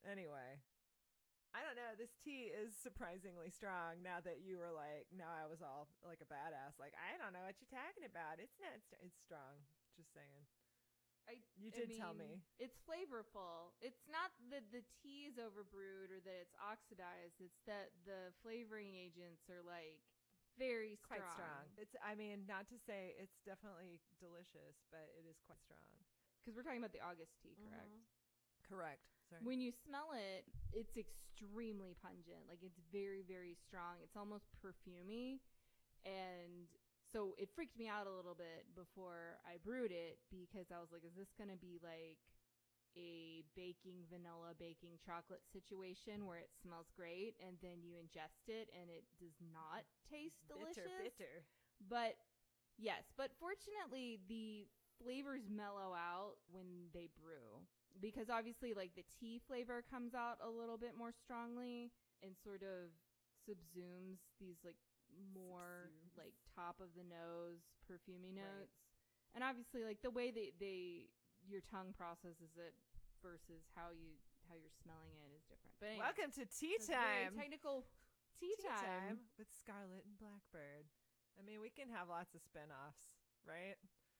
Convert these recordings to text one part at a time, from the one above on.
Anyway, I don't know. This tea is surprisingly strong now that you were like, now I was all like a badass. Like, I don't know what you're talking about. It's not, it's strong. Just saying. You did tell me. It's flavorful. It's not that the tea is overbrewed or that it's oxidized. It's that the flavoring agents are like very strong. Quite strong. It's, I mean, not to say it's definitely delicious, but it is quite strong. Because we're talking about the August tea, correct? Mm-hmm. Correct. Sorry. When you smell it, it's extremely pungent. Like, it's very, very strong. It's almost perfumey. And so it freaked me out a little bit before I brewed it because I was like, is this going to be like a vanilla baking chocolate situation where it smells great and then you ingest it and it does not taste delicious? Bitter. But yes, but fortunately the flavors mellow out when they brew. Because obviously, like, the tea flavor comes out a little bit more strongly and sort of subsumes these, like, more, like, top of the nose, perfumey notes. Right. And obviously, like, the way your tongue processes it versus how you're smelling it is different. But anyway, welcome to tea time. Technical tea time with Scarlet and Blackbird. I mean, we can have lots of spinoffs, right?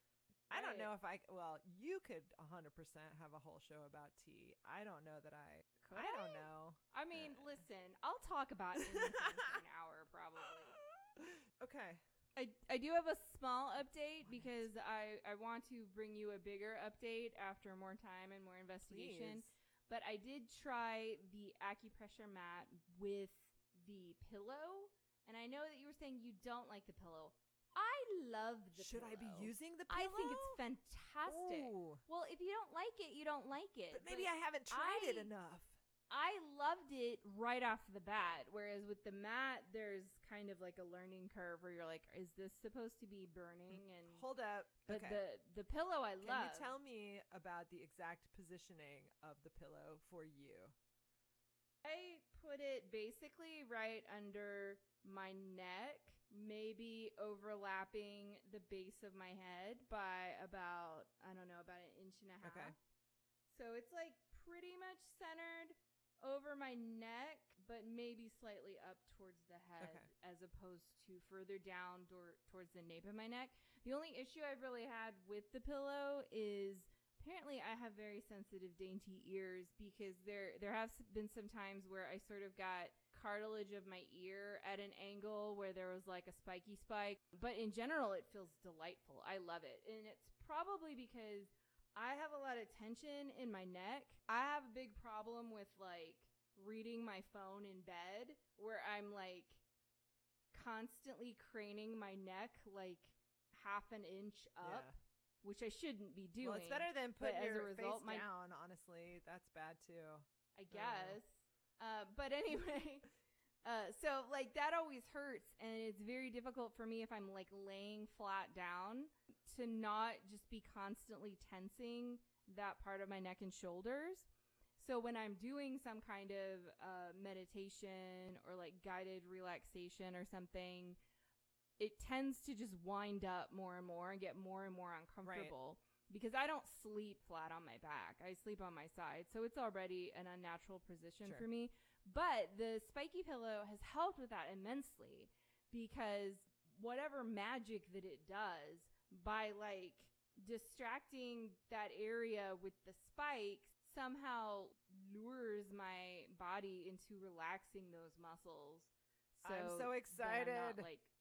I don't know if you could 100% have a whole show about tea. I don't know that I could. I don't know. I mean, listen, I'll talk about anything for an hour probably. Okay. I do have a small update because I want to bring you a bigger update after more time and more investigation. Please. But I did try the acupressure mat with the pillow. And I know that you were saying you don't like the pillow. I love the pillow. Should I be using the pillow? I think it's fantastic. Ooh. Well, if you don't like it, you don't like it. But maybe I haven't tried it enough. I loved it right off the bat. Whereas with the mat, there's kind of like a learning curve where you're like, is this supposed to be burning? And hold up. But okay. the pillow I love. Can you tell me about the exact positioning of the pillow for you? I put it basically right under my neck, maybe overlapping the base of my head by about an inch and a half. Okay. So it's like pretty much centered over my neck, but maybe slightly up towards the head as opposed to further down towards the nape of my neck. The only issue I've really had with the pillow is apparently I have very sensitive, dainty ears because there have been some times where I sort of got cartilage of my ear at an angle where there was like a spiky spike. But in general, it feels delightful. I love it. And it's probably because I have a lot of tension in my neck. I have a big problem with like reading my phone in bed where I'm like constantly craning my neck like half an inch up. Yeah. Which I shouldn't be doing. Well, it's better than putting your face down, honestly. That's bad, too. I guess. But anyway, so, like, that always hurts, and it's very difficult for me if I'm, like, laying flat down to not just be constantly tensing that part of my neck and shoulders. So when I'm doing some kind of meditation or, like, guided relaxation or something, it tends to just wind up more and more and get more and more uncomfortable because I don't sleep flat on my back. I sleep on my side. So it's already an unnatural position for me. But the spiky pillow has helped with that immensely because whatever magic that it does by like distracting that area with the spikes somehow lures my body into relaxing those muscles. So I'm so excited. I'm not, like,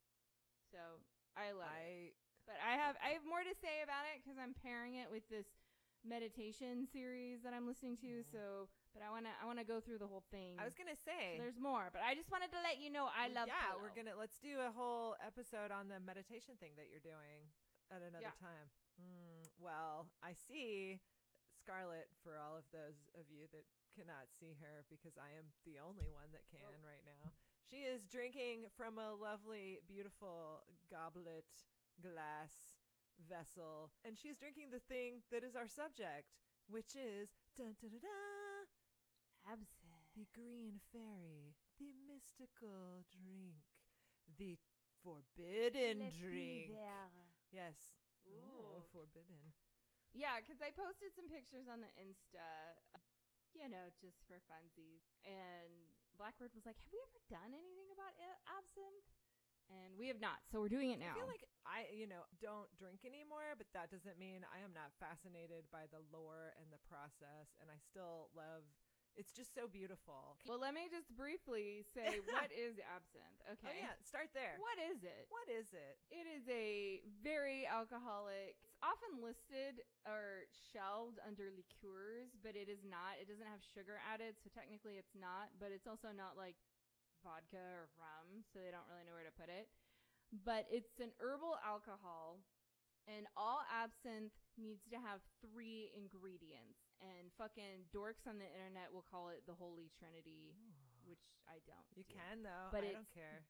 so I love it. But I have more to say about it because I'm pairing it with this meditation series that I'm listening to. So, but I wanna go through the whole thing. I was gonna say so there's more, but I just wanted to let you know I love. Yeah, pillow. let's do a whole episode on the meditation thing that you're doing at another time. Well, I see Scarlet, for all of those of you that cannot see her because I am the only one that can right now. She is drinking from a lovely, beautiful goblet, glass, vessel, and she's drinking the thing that is our subject, which is dun, dun, dun, dun, absinthe, the green fairy, the mystical drink, the forbidden drink. Yes. Ooh, forbidden. Yeah, because I posted some pictures on the Insta just for funsies. And Blackbird was like, have we ever done anything about absinthe? And we have not, so we're doing it now. I feel like I don't drink anymore, but that doesn't mean I am not fascinated by the lore and the process, and I still love. It's just so beautiful. Well, let me just briefly say, what is absinthe? Okay. Oh yeah, start there. What is it? What is it? It is a very alcoholic. It's often listed or shelved under liqueurs, but it is not. It doesn't have sugar added, so technically it's not. But it's also not like vodka or rum, so they don't really know where to put it. But it's an herbal alcohol, and all absinthe needs to have 3 ingredients. And fucking dorks on the internet will call it the Holy Trinity, which I don't. You can though, but I don't care.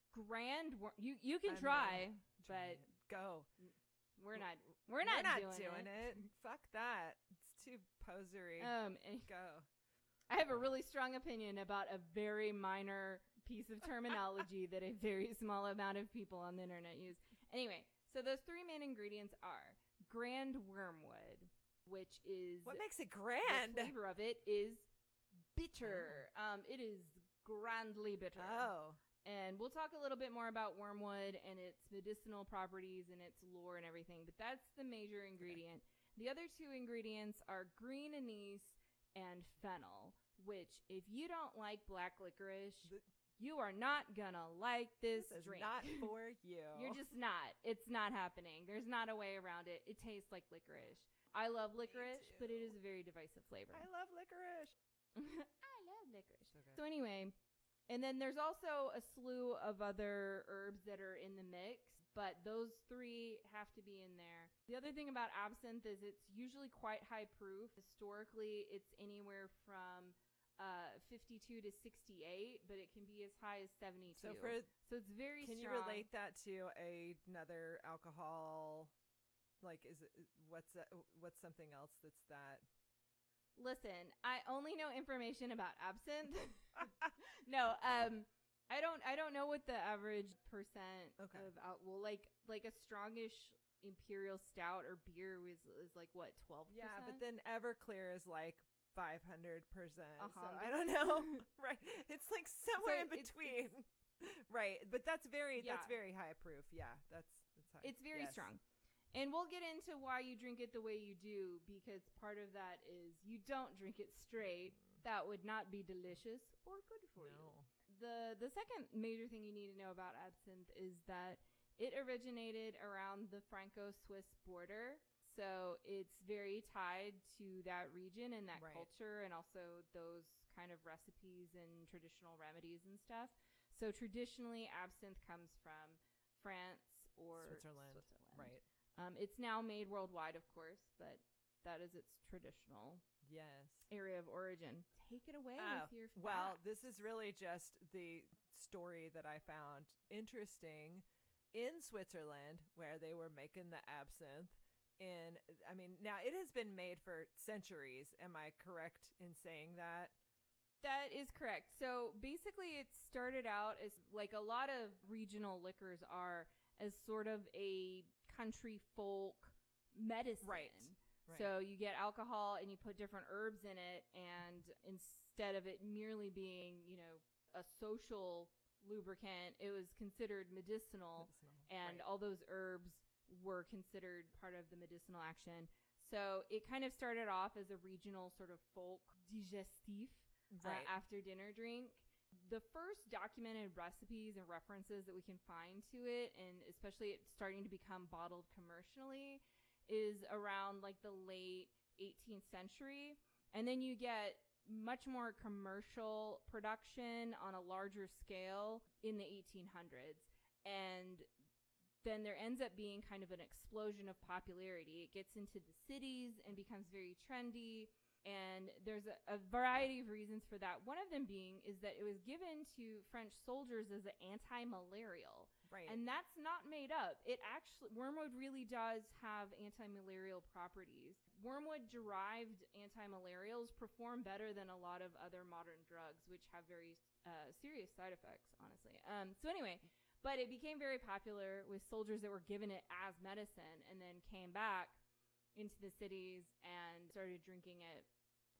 You can try, but go. We're not doing it. Fuck that. It's too posery. Go. I have a really strong opinion about a very minor piece of terminology that a very small amount of people on the internet use. Anyway, so those 3 main ingredients are grand wormwood, which is... What makes it grand? The flavor of it is bitter. It is grandly bitter. Oh. And we'll talk a little bit more about wormwood and its medicinal properties and its lore and everything, but that's the major ingredient. Okay. The other 2 ingredients are green anise and fennel, which, if you don't like black licorice... You are not gonna like this drink. Is not for you. You're just not. It's not happening. There's not a way around it. It tastes like licorice. I love licorice, but it is a very divisive flavor. I love licorice. I love licorice. Okay. So anyway, and then there's also a slew of other herbs that are in the mix, but those 3 have to be in there. The other thing about absinthe is it's usually quite high proof. Historically, it's anywhere from 52 to 68, but it can be as high as 72. So it's very strong. Can you relate that to another alcohol? Like, what's something else that's that? Listen, I only know information about absinthe. No, I don't know what the average percent of like a strongish imperial stout or beer is like what, 12%? Yeah, but then Everclear is like 500%. So I don't know. Right. It's like somewhere in between. Right. But that's very high proof. Yeah. That's high. It's very strong. And we'll get into why you drink it the way you do, because part of that is you don't drink it straight. That would not be delicious or good for you. The second major thing you need to know about absinthe is that it originated around the Franco-Swiss border. So it's very tied to that region and that culture, and also those kind of recipes and traditional remedies and stuff. So traditionally, absinthe comes from France or Switzerland. Right. It's now made worldwide, of course, but that is its traditional area of origin. Take it away with your facts. Well, this is really just the story that I found interesting in Switzerland, where they were making the absinthe. Now it has been made for centuries. Am I correct in saying that? That is correct. So basically it started out as, like a lot of regional liquors are, as sort of a country folk medicine. Right. So you get alcohol and you put different herbs in it, and instead of it merely being, a social lubricant, it was considered medicinal. And all those herbs were considered part of the medicinal action. So it kind of started off as a regional sort of folk digestif after dinner drink. The first documented recipes and references that we can find to it, and especially it starting to become bottled commercially, is around like the late 18th century. And then you get much more commercial production on a larger scale in the 1800s. And then there ends up being kind of an explosion of popularity. It gets into the cities and becomes very trendy. And there's a variety of reasons for that. One of them being is that it was given to French soldiers as an anti-malarial. Right. And that's not made up. Wormwood really does have anti-malarial properties. Wormwood-derived anti-malarials perform better than a lot of other modern drugs, which have very serious side effects, honestly. So anyway... But it became very popular with soldiers that were given it as medicine and then came back into the cities and started drinking it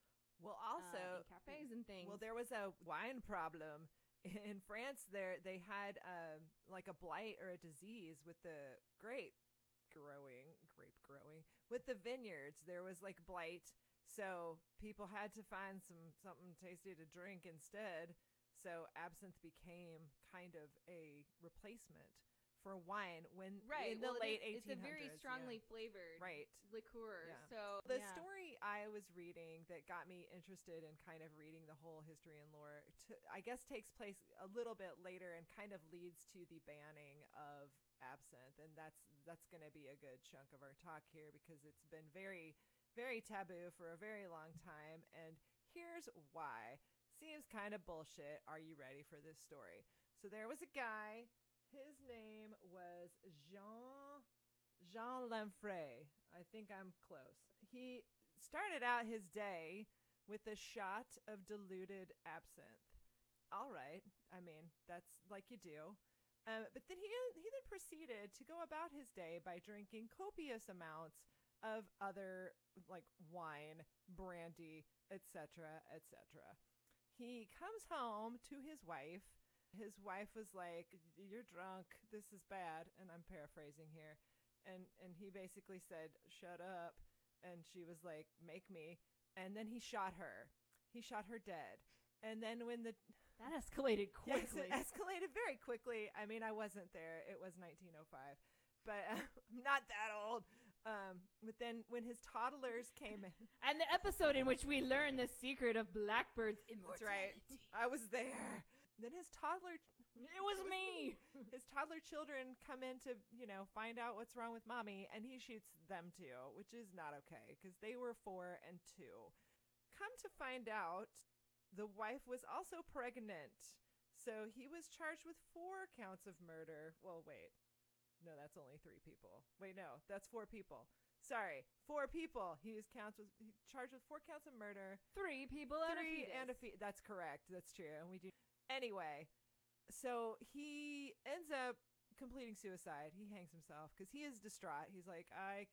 Well, also in cafes and things. Well, there was a wine problem in France. They had like a blight or a disease with the grape growing with the vineyards. There was like blight, so people had to find something tasty to drink instead. So absinthe became kind of a replacement for wine when in the late 1800s. It's a very strongly flavored liqueur. Yeah. So the story I was reading that got me interested in kind of reading the whole history and lore, I guess takes place a little bit later and kind of leads to the banning of absinthe. And that's going to be a good chunk of our talk here because it's been very, very taboo for a very long time. And here's why. Seems kind of bullshit. Are you ready for this story? So there was a guy. His name was Jean Lamfray. I think I'm close. He started out his day with a shot of diluted absinthe. All right. I mean, that's like you do. But then he then proceeded to go about his day by drinking copious amounts of other like wine, brandy, etc., etc. He comes home to his wife. His wife was like, "You're drunk. This is bad." And I'm paraphrasing here. And he basically said, "Shut up." And she was like, "Make me." And then he shot her. He shot her dead. And then that escalated quickly. Yes, it escalated very quickly. I mean, I wasn't there. It was 1905. But I'm not that old. But then when his toddlers came in. And the episode in which we learn the secret of Blackbird's immortality. That's right. I was there. Then his toddler... It was me! His toddler children come in to, find out what's wrong with mommy, and he shoots them too, which is not okay, because they were 4 and 2. Come to find out, the wife was also pregnant, so he was charged with 4 counts of murder. Well, wait. No, that's only 3 people. Wait, no, that's 4 people. Sorry, 4 people. He charged with 4 counts of murder. 3 people and a fetus. That's correct. That's true. And we do. Anyway, so he ends up completing suicide. He hangs himself because he is distraught. He's like, I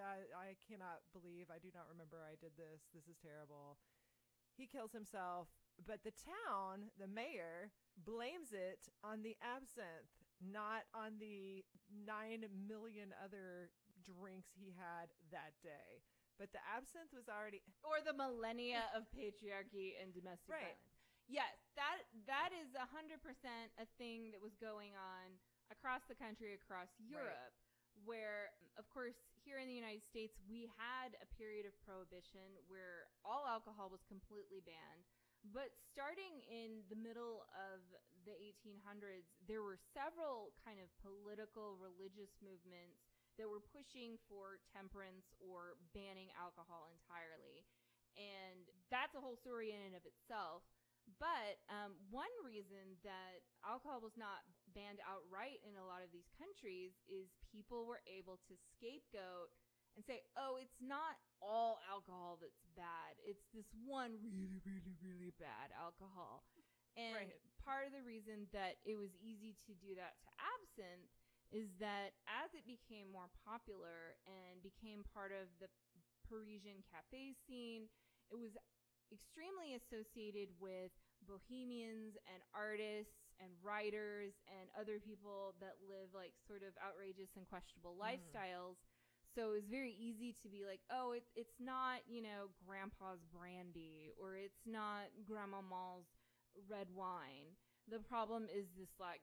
cannot believe. I do not remember I did this. This is terrible. He kills himself. But the town, the mayor, blames it on the absinthe, not on the 9 million other drinks he had that day. But the absinthe was already... Or the millennia of patriarchy and domestic violence. Yes, that is 100% a thing that was going on across the country, across Europe, where, of course, here in the United States, we had a period of prohibition where all alcohol was completely banned. But starting in the middle of the 1800s, there were several kind of political, religious movements that were pushing for temperance or banning alcohol entirely. And that's a whole story in and of itself. But one reason that alcohol was not banned outright in a lot of these countries is people were able to scapegoat and say, oh, it's not all alcohol that's bad. It's this one really, really, really bad alcohol. And part of the reason that it was easy to do that to absinthe is that as it became more popular and became part of the Parisian cafe scene, it was extremely associated with bohemians and artists and writers and other people that live like sort of outrageous and questionable lifestyles. So it was very easy to be like, oh, it's not, grandpa's brandy, or it's not grandmama's red wine. The problem is this like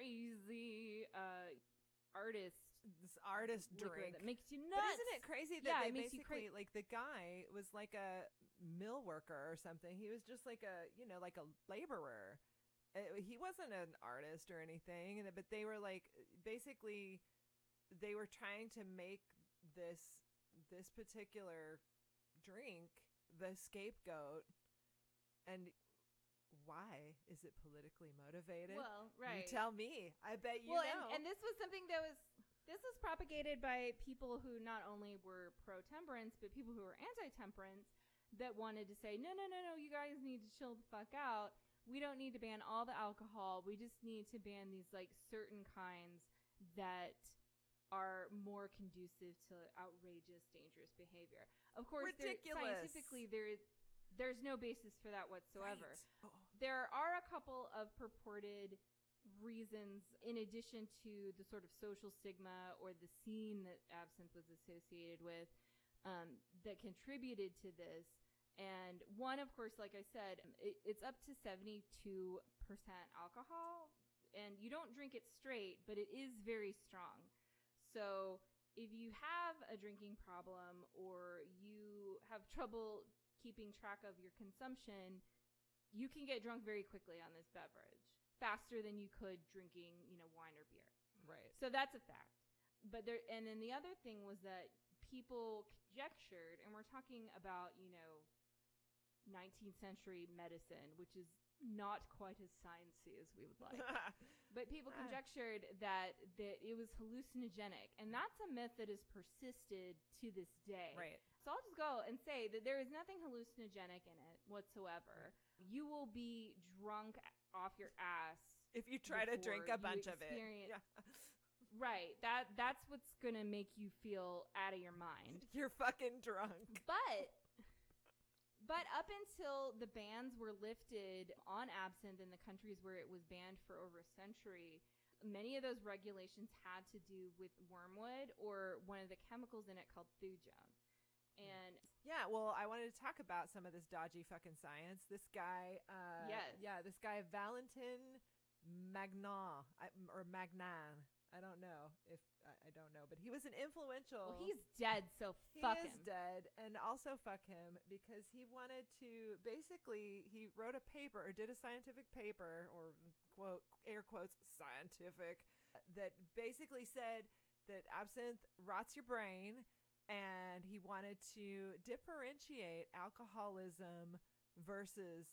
crazy artist drink that makes you nuts. But isn't it crazy that they basically like the guy was like a mill worker or something? He was just like a like a laborer. He wasn't an artist or anything, but they were like basically they were trying to make this particular drink the scapegoat. And why is it politically motivated? Well, right. You tell me. I bet you know. And this was something that was propagated by people who not only were pro-temperance, but people who were anti-temperance that wanted to say, no, you guys need to chill the fuck out. We don't need to ban all the alcohol. We just need to ban these like certain kinds that are more conducive to outrageous, dangerous behavior. Of course, ridiculous. Scientifically, there's no basis for that whatsoever. Right. Oh. There are a couple of purported reasons in addition to the sort of social stigma or the scene that absinthe was associated with that contributed to this. And one, of course, like I said, it's up to 72% alcohol, and you don't drink it straight, but it is very strong. So if you have a drinking problem or you have trouble keeping track of your consumption, you can get drunk very quickly on this beverage, faster than you could drinking, wine or beer. Right. So that's a fact. And then the other thing was that people conjectured, and we're talking about, 19th century medicine, which is not quite as sciencey as we would like. But people conjectured that it was hallucinogenic, and that's a myth that has persisted to this day. Right. So I'll just go and say that there is nothing hallucinogenic in it whatsoever. You will be drunk off your ass if you try to drink a bunch of it. Yeah. Right. That's what's going to make you feel out of your mind. You're fucking drunk. But up until the bans were lifted on absinthe in the countries where it was banned for over a century, many of those regulations had to do with wormwood or one of the chemicals in it called thujone. And yeah, well, I wanted to talk about some of this dodgy fucking science. This guy, this guy Valentin Magnan, I don't know if I don't know, but he was an influential. Well, he's dead, so fuck him. He is dead, and also fuck him because he wanted to. Basically, he wrote a paper or did a scientific paper, or quote air quotes scientific, that basically said that absinthe rots your brain, and he wanted to differentiate alcoholism versus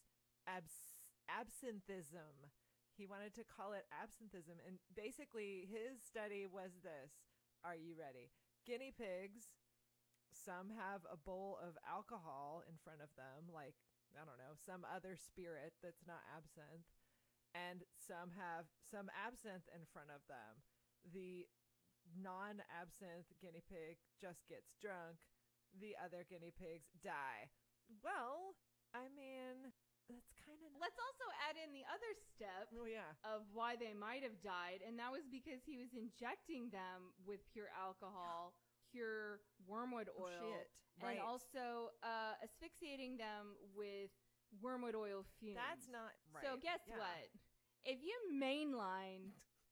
absinthism. He wanted to call it absinthism. And basically, his study was this. Are you ready? Guinea pigs, some have a bowl of alcohol in front of them, like, I don't know, some other spirit that's not absinthe. And some have some absinthe in front of them. The non-absinthe guinea pig just gets drunk. The other guinea pigs die. Well, I mean, that's kind of... Let's also add in the other step of why they might have died, and that was because he was injecting them with pure alcohol, pure wormwood oil, and also asphyxiating them with wormwood oil fumes. That's not right. So guess what? If you mainline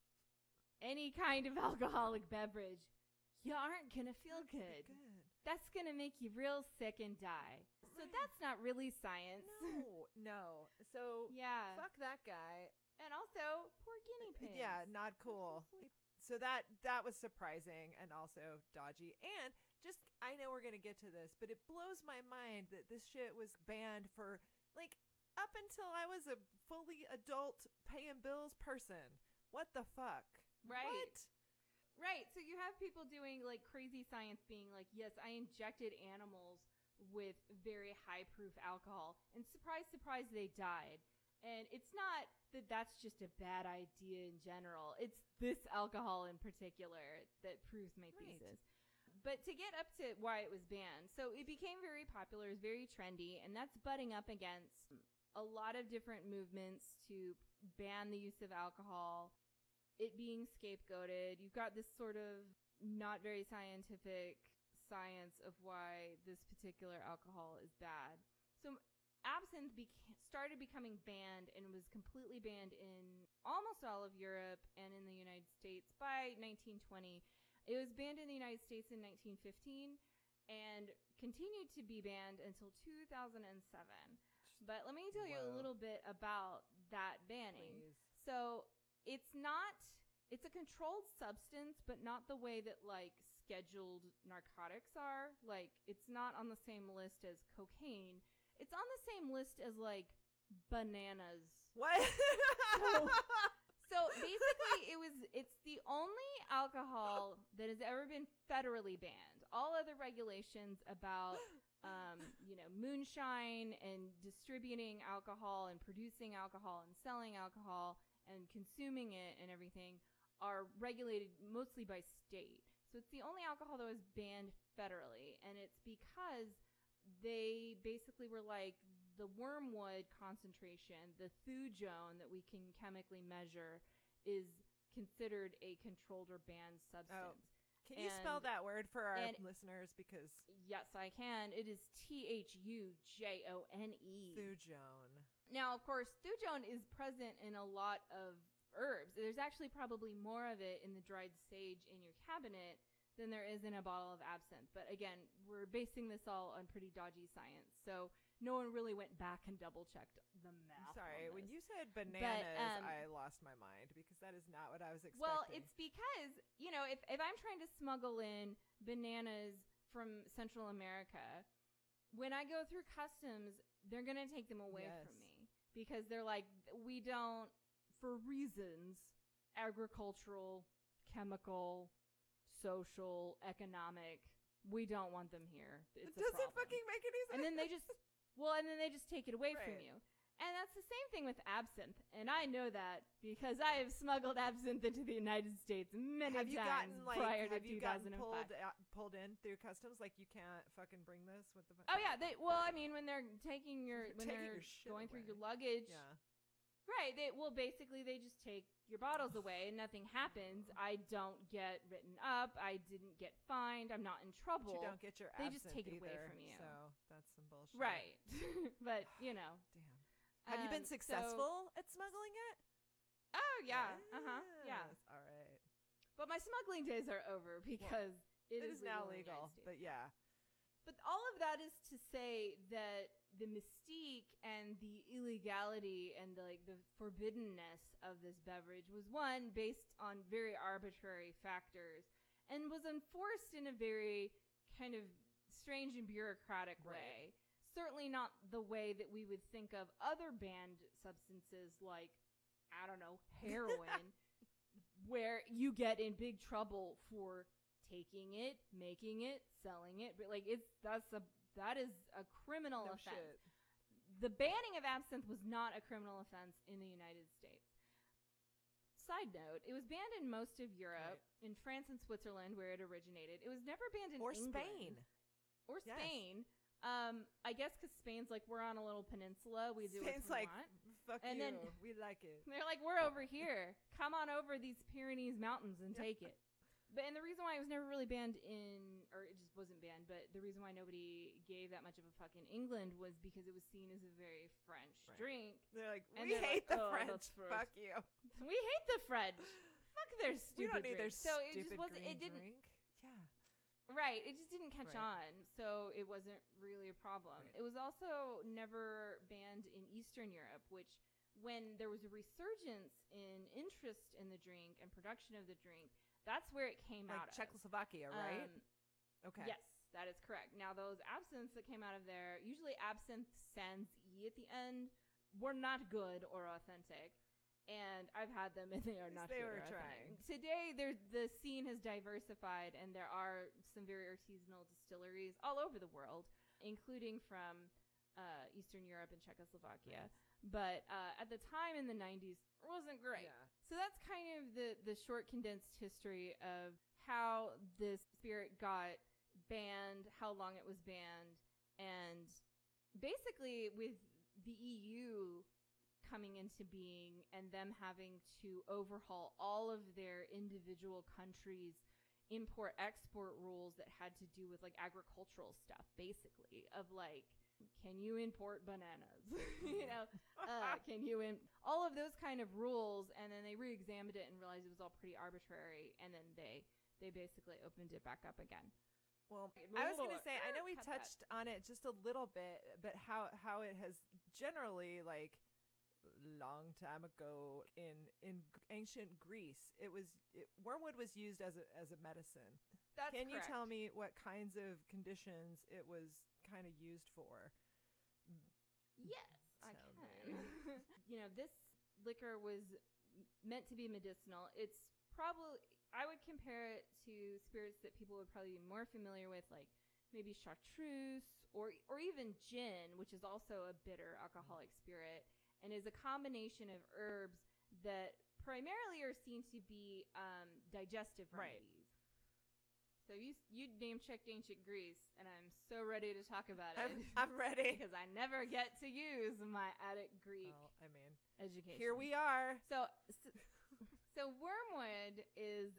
any kind of alcoholic beverage, you aren't going to feel good. That's going to make you real sick and die. So that's not really science. No. So fuck that guy. And also, poor guinea pigs. Yeah, not cool. So that was surprising and also dodgy. And just, I know we're going to get to this, but it blows my mind that this shit was banned for, like, up until I was a fully adult paying bills person. What the fuck? Right. What? Right. So you have people doing, like, crazy science being like, yes, I injected animals with very high proof alcohol, and surprise, surprise, they died. And it's not that that's just a bad idea in general. It's this alcohol in particular that proves my thesis. But to get up to why it was banned, so it became very popular, it was very trendy, and that's butting up against a lot of different movements to ban the use of alcohol, it being scapegoated. You've got this sort of not very scientific science of why this particular alcohol is bad. So absinthe started becoming banned and was completely banned in almost all of Europe and in the United States by 1920. It was banned in the United States in 1915 and continued to be banned until 2007. But let me tell you a little bit about that banning. Please. So it's a controlled substance, but not the way that, like, scheduled narcotics are. Like, it's not on the same list as cocaine. It's on the same list as, like, bananas. What? So basically, it's the only alcohol that has ever been federally banned. All other regulations about, moonshine and distributing alcohol and producing alcohol and selling alcohol and consuming it and everything are regulated mostly by state. So it's the only alcohol that was banned federally, and it's because they basically were like, the wormwood concentration, the thujone that we can chemically measure, is considered a controlled or banned substance. Can you spell that word for our listeners? Because yes, I can. It is thujone. Thujone. Now, of course, thujone is present in a lot of herbs. There's actually probably more of it in the dried sage in your cabinet than there is in a bottle of absinthe. But again, we're basing this all on pretty dodgy science. So no one really went back and double-checked the math. Sorry, when you said bananas, I lost my mind because that is not what I was expecting. Well, it's because, if I'm trying to smuggle in bananas from Central America, when I go through customs, they're going to take them away from me because they're like, we don't, for reasons, agricultural, chemical, social, economic, we don't want them here. It doesn't fucking make any sense. And then they just take it away from you. And that's the same thing with absinthe. And I know that because I have smuggled absinthe into the United States many times prior to 2005. Have you gotten pulled in through customs? Like, you can't fucking bring this? What the fuck? Oh, yeah. When they're taking going through your luggage. Yeah. Right. Basically, they just take your bottles away and nothing happens. I don't get written up. I didn't get fined. I'm not in trouble. But you don't get your absinthe. They just take it away from you. So that's some bullshit. Right. But, Damn. Have you been successful at smuggling it? Oh, yeah. Yeah. All right. But my smuggling days are over because it is now legal. But yeah. But all of that is to say that the mystique and the illegality and the forbiddenness of this beverage was one based on very arbitrary factors and was enforced in a very kind of strange and bureaucratic way. Certainly not the way that we would think of other banned substances like, I don't know, heroin, where you get in big trouble for taking it, making it, selling it. But that is a criminal offense. Shit. The banning of absinthe was not a criminal offense in the United States. Side note, it was banned in most of Europe, in France and Switzerland, where it originated. It was never banned in England. Spain. Or Spain. I guess because Spain's like, we're on a little peninsula. We do Spain's what we like, want. Fuck and you. Then we like it. They're like, we're over here. Come on over these Pyrenees mountains and take it. And the reason why it was never really banned or it just wasn't banned, but the reason why nobody gave that much of a fuck in England was because it was seen as a very French drink. They're like, we hate the French. Fuck you. We hate the French. Fuck their stupid We don't need drink. their stupid it didn't drink. Yeah. Right. It just didn't catch on, so it wasn't really a problem. Right. It was also never banned in Eastern Europe, which when there was a resurgence in interest in the drink and production of the drink, that's where it came out of. Czechoslovakia, right? Okay. Yes, that is correct. Now, those absinthes that came out of there, usually absinthe sans E at the end, were not good or authentic. And I've had them, and they are not good or authentic. Today, the scene has diversified, and there are some very artisanal distilleries all over the world, including from Eastern Europe and Czechoslovakia. Nice. But at the time in the 90s, it wasn't great. Yeah. So that's kind of the short condensed history of how this spirit got banned, how long it was banned, and basically with the EU coming into being and them having to overhaul all of their individual countries' import-export rules that had to do with like agricultural stuff, basically, of like, can you import bananas? Can you all of those kind of rules, and then they re-examined it and realized it was all pretty arbitrary, and then they basically opened it back up again. Well, I was going to say, I know we touched on it just a little bit, but how it has generally, like, long time ago in ancient Greece, wormwood was used as a medicine. That's Can correct. You tell me what kinds of conditions it was kind of used for? Yes, I can. This liquor was meant to be medicinal. It's probably, I would compare it to spirits that people would probably be more familiar with, like maybe chartreuse or even gin, which is also a bitter alcoholic spirit and is a combination of herbs that primarily are seen to be digestive remedies. So you name-checked ancient Greece, and I'm so ready to talk about it. I'm ready. Because I never get to use my Attic Greek education. Here we are. So wormwood is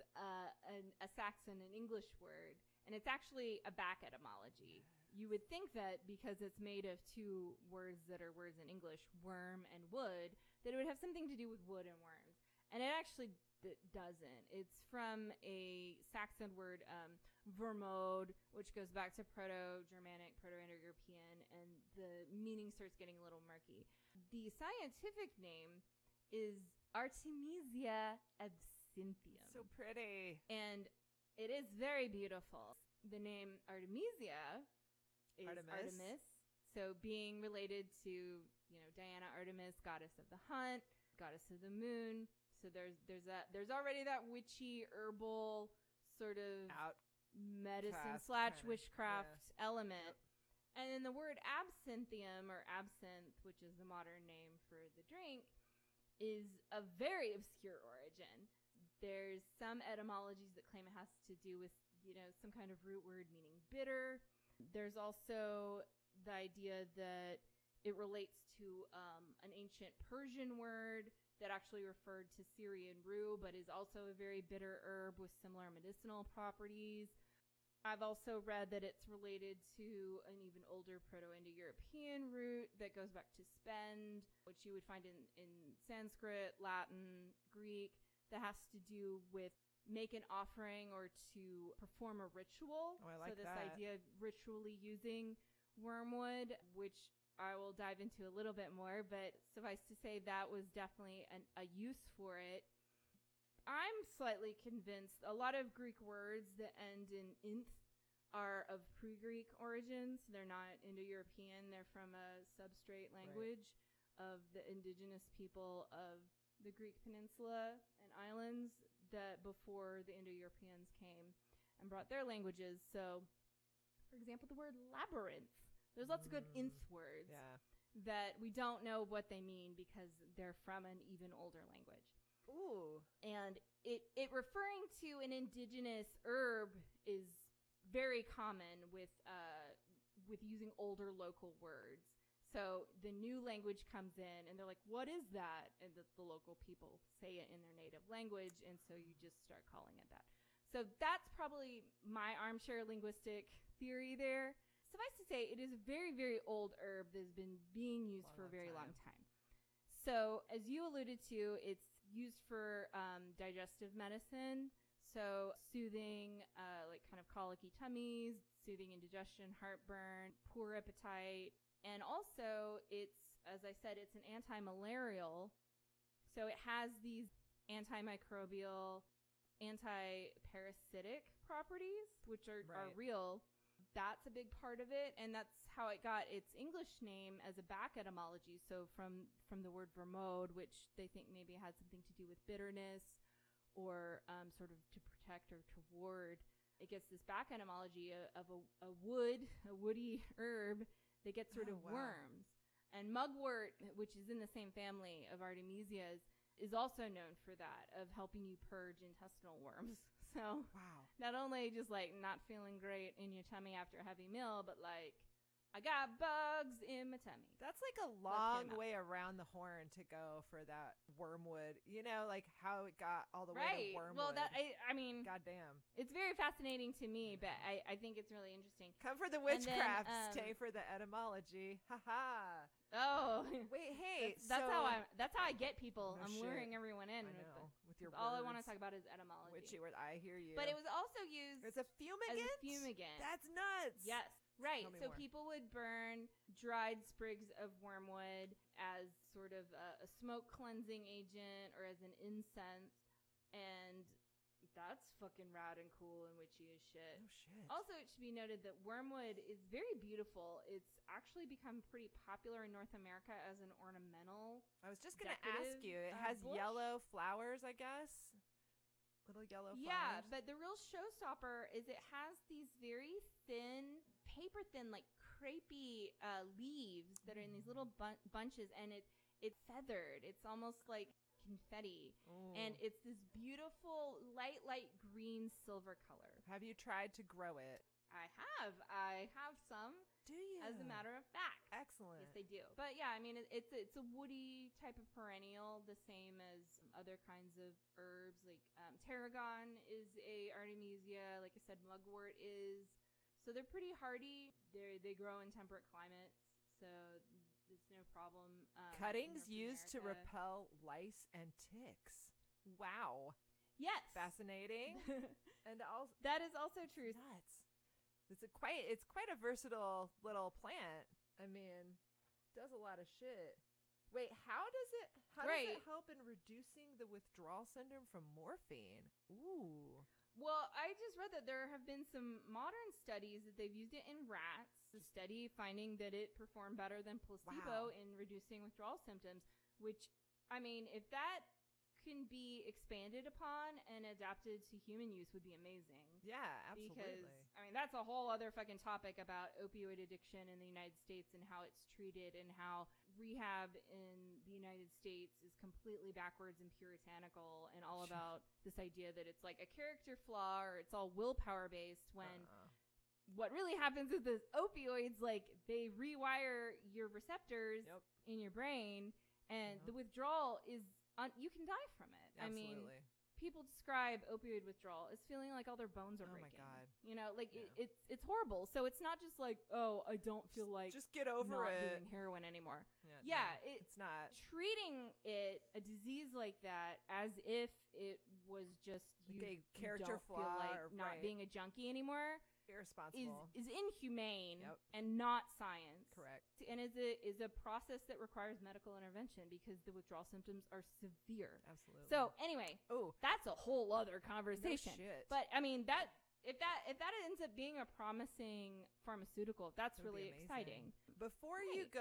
a Saxon, an English word, and it's actually a back etymology. You would think that because it's made of two words that are words in English, worm and wood, that it would have something to do with wood and worms. And it actually doesn't. It's from a Saxon word, vermode, which goes back to Proto-Germanic, Proto-Indo-European, and the meaning starts getting a little murky. The scientific name is Artemisia absinthium. So pretty. And it is very beautiful. The name Artemisia is Artemis. So being related to, Diana Artemis, goddess of the hunt, goddess of the moon. So there's already that witchy herbal sort of medicine / witchcraft element. Yep. And then the word absinthium or absinthe, which is the modern name for the drink, is a very obscure origin. There's some etymologies that claim it has to do with, some kind of root word meaning bitter. There's also the idea that it relates to an ancient Persian word that actually referred to Syrian rue, but is also a very bitter herb with similar medicinal properties. I've also read that it's related to an even older Proto-Indo-European root that goes back to spend, which you would find in Sanskrit, Latin, Greek, that has to do with make an offering or to perform a ritual. Oh, I like so this that. idea of ritually using wormwood, which I will dive into a little bit more, but suffice to say that was definitely a use for it. I'm slightly convinced a lot of Greek words that end in inth are of pre-Greek origins. They're not Indo-European. They're from a substrate language of the indigenous people of the Greek peninsula and islands that before the Indo-Europeans came and brought their languages. So, for example, the word labyrinth. There's lots of good inth words that we don't know what they mean because they're from an even older language. Ooh. And it referring to an indigenous herb is very common with using older local words. So the new language comes in and they're like, what is that? And the local people say it in their native language. And so you just start calling it that. So that's probably my armchair linguistic theory there. Suffice to say, it is a very, very old herb that has been being used for a very long time. So, as you alluded to, it's used for digestive medicine. So, soothing, like kind of colicky tummies, soothing indigestion, heartburn, poor appetite. And also, it's, as I said, it's an anti-malarial. So, it has these antimicrobial, anti-parasitic properties, which are real. That's a big part of it, and that's how it got its English name as a back etymology. So from the word vermode, which they think maybe had something to do with bitterness or sort of to protect or to ward, it gets this back etymology of a woody herb that gets rid of worms. And mugwort, which is in the same family of Artemisias, is also known for that, of helping you purge intestinal worms. So not only just like not feeling great in your tummy after a heavy meal, but like I got bugs in my tummy. That's like a long way around the horn to go for that wormwood. Like how it got all the way to wormwood. Well, I mean, goddamn, it's very fascinating to me, but I think it's really interesting. Come for the witchcraft, stay for the etymology. Ha ha. Oh, wait, hey, that's how I get people. I'm luring everyone in. I know, with your all words. I want to talk about is etymology. Witchy word, I hear you. But it was also used as a fumigant. That's nuts. Yes. Right. So more. People would burn dried sprigs of wormwood as sort of a smoke cleansing agent or as an incense. And that's fucking rad and cool and witchy as shit. Oh, shit. Also, it should be noted that wormwood is very beautiful. It's actually become pretty popular in North America as an ornamental. I was just going to ask you. It has yellow flowers, I guess. Little yellow flowers. Yeah, but the real showstopper is it has these very thin, paper-thin, like crepey leaves that are in these little bunches, and it's feathered. It's almost like confetti. Ooh. And it's this beautiful light green silver color. Have you tried to grow it? I have some. Do you? As a matter of fact. Excellent. Yes, they do. But yeah, I mean, it's a woody type of perennial, the same as other kinds of herbs. Like tarragon is a artemisia. Like I said, mugwort is. So they're pretty hardy. They grow in temperate climates, so it's no problem. Cuttings used to repel lice and ticks. Wow. Yes. Fascinating. And also that is also true. Nuts. It's quite a versatile little plant. I mean, does a lot of shit. Wait, how does it help in reducing the withdrawal syndrome from morphine? Ooh. Well, I just read that there have been some modern studies that they've used it in rats. The study finding that it performed better than placebo in reducing withdrawal symptoms, which, I mean, if that can be expanded upon and adapted to human use would be amazing. Yeah, absolutely. Because, I mean, that's a whole other fucking topic about opioid addiction in the United States and how it's treated and how rehab in the United States is completely backwards and puritanical and all about this idea that it's like a character flaw or it's all willpower based when what really happens with the opioids, like they rewire your receptors in your brain and the withdrawal is you can die from it. Absolutely. I mean, people describe opioid withdrawal as feeling like all their bones are breaking. Oh my God. You know, like it's horrible. So it's not just like, oh, I don't feel like just get over not it. doing heroin anymore. Yeah, it's not treating a disease like that as if it was just like a you character don't flaw feel like or not being a junkie anymore. Irresponsible Is inhumane and not science. Correct. And is a process that requires medical intervention because the withdrawal symptoms are severe. Absolutely. So anyway, that's a whole other conversation. No shit. But I mean if that ends up being a promising pharmaceutical, that's really exciting. Before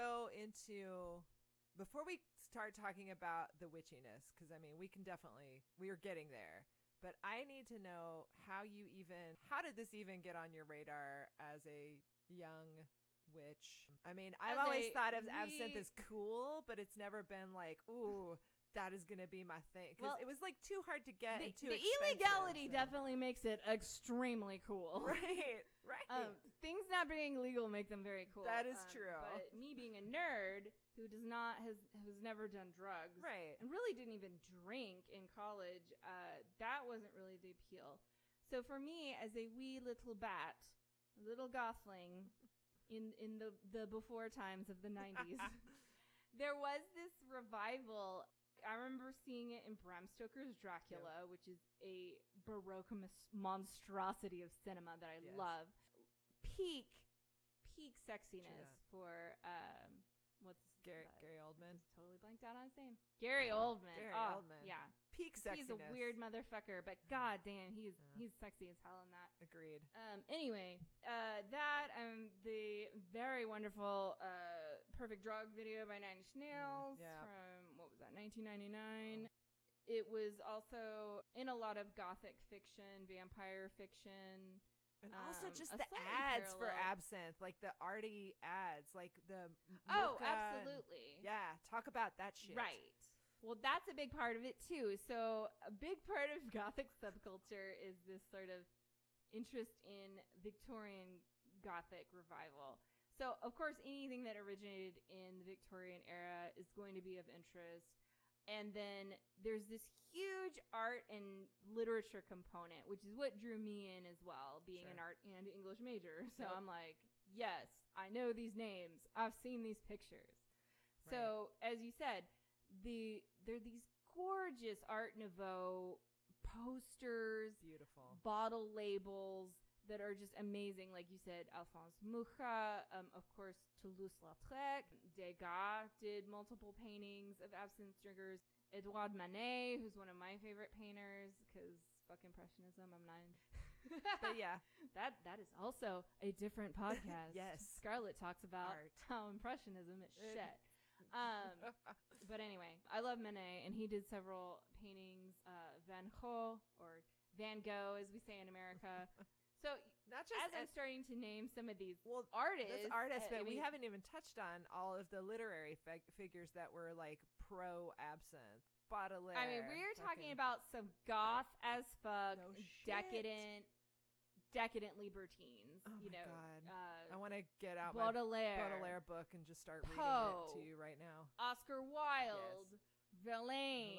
we start talking about the witchiness, because I mean we are getting there. But I need to know how did this even get on your radar as a young witch? I mean, I've always thought of absinthe as cool, but it's never been like, ooh, that is going to be my thing. Because it was like too hard to get and too expensive. The illegality definitely makes it extremely cool. Right. Things not being legal make them very cool. That is true. But me being a nerd who has never done drugs, right, and really didn't even drink in college, that wasn't really the appeal. So for me, as a wee little bat, a little gothling, in the before times of the 90s, there was this revival. I remember seeing it in Bram Stoker's Dracula, which is a Baroque monstrosity of cinema that I love. Peak sexiness for what's Gary Oldman. Totally blanked out on his name. Gary Oldman. Oldman. Yeah. Peak sexiness. He's a weird motherfucker, but god damn, he's sexy as hell in that. Agreed. Anyway, that the very wonderful Perfect Drug video by Nine Inch Nails from what was that, 1999. It was also in a lot of gothic fiction, vampire fiction. And also just the ads for absinthe, like the arty ads, like the absolutely. Yeah, talk about that shit. Right. Well, that's a big part of it too. So a big part of Gothic subculture is this sort of interest in Victorian Gothic revival. So of course, anything that originated in the Victorian era is going to be of interest. And then there's this huge art and literature component, which is what drew me in as well, being an art and English major. So I'm like, yes, I know these names. I've seen these pictures. Right. So as you said, there are these gorgeous Art Nouveau posters, beautiful bottle labels that are just amazing. Like you said, Alphonse Mucha, of course, Toulouse-Lautrec. Degas did multiple paintings of absinthe drinkers. Edouard Manet, who's one of my favorite painters, because fuck Impressionism, I'm 9. But yeah, that is also a different podcast. Yes. Scarlett talks about how Impressionism is shit. But anyway, I love Manet, and he did several paintings. Van Gogh, or Van Gogh, as we say in America. So not just as I'm starting to name some of these artists, but we haven't even touched on all of the literary figures that were like pro absinthe. Baudelaire. I mean, we're talking about some goth as fuck, No shit. decadent libertines. Oh you my know, God. I want to get out Baudelaire, my Baudelaire book and just start reading Poe, it to you right now. Oscar Wilde, Verlaine,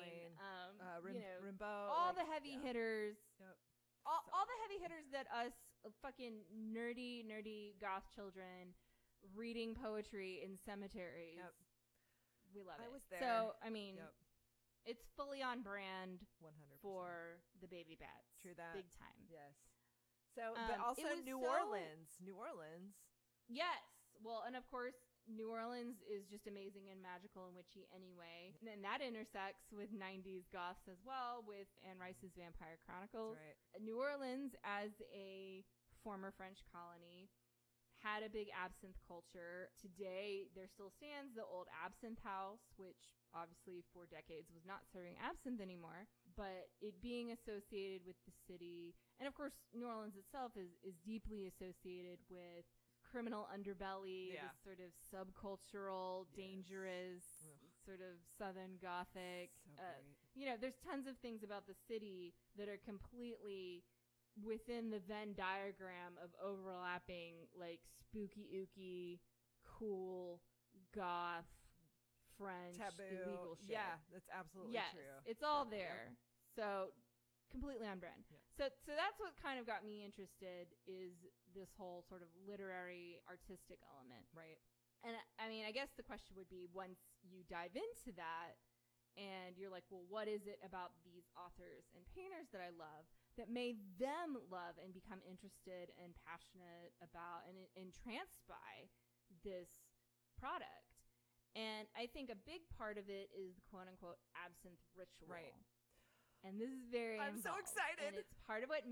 Rimbaud. all the heavy hitters. Yep. All the heavy hitters that us fucking nerdy goth children reading poetry in cemeteries. Yep. We love it. I was there. So, I mean, Yep. it's fully on brand 100%. for the baby bats. True that. Big time. Yes. So, but also New Orleans. New Orleans. Yes. Well, and of course, New Orleans is just amazing and magical and witchy anyway. And then that intersects with 90s goths as well with Anne Rice's Vampire Chronicles. That's right. New Orleans, as a former French colony, had a big absinthe culture. Today, there still stands the old Absinthe House, which obviously for decades was not serving absinthe anymore. But it being associated with the city, and of course, New Orleans itself is deeply associated with criminal underbelly, this sort of subcultural, dangerous, sort of Southern Gothic. So great. You know, there's tons of things about the city that are completely within the Venn diagram of overlapping, like, spooky ooky, cool, goth, French, Taboo. illegal shit. Yeah, that's absolutely true. It's all there. So completely on brand. Yeah. So that's what kind of got me interested, is this whole sort of literary artistic element. Right. And I mean, I guess the question would be, once you dive into that and you're like, well, what is it about these authors and painters that I love that made them love and become interested and passionate about and entranced by this product? And I think a big part of it is the quote unquote absinthe ritual. Right. And this is very I'm so involved. excited. And it's part of what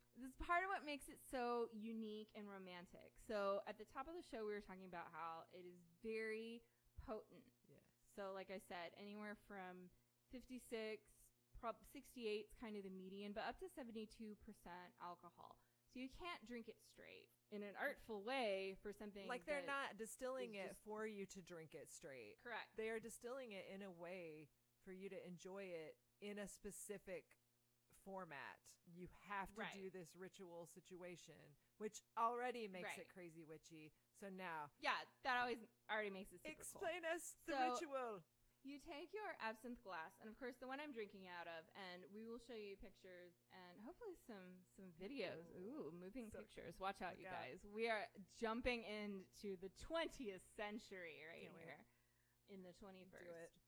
makes it so unique and romantic. So at the top of the show, we were talking about how it is very potent. Yes. So like I said, anywhere from 56, 68 is kind of the median, but up to 72% alcohol. So you can't drink it straight in an artful way for something like they're not distilling it for you to drink it straight. Correct. They are distilling it in a way for you to enjoy it in a specific format. You have to do this ritual situation, which already makes it crazy witchy. So now, that already makes it super explain cool. us the ritual. You take your absinthe glass, and of course the one I'm drinking out of, and we will show you pictures and hopefully some videos. Ooh, moving pictures. Watch out, you guys. We are jumping into the 20th century right here in the 21st. Do it.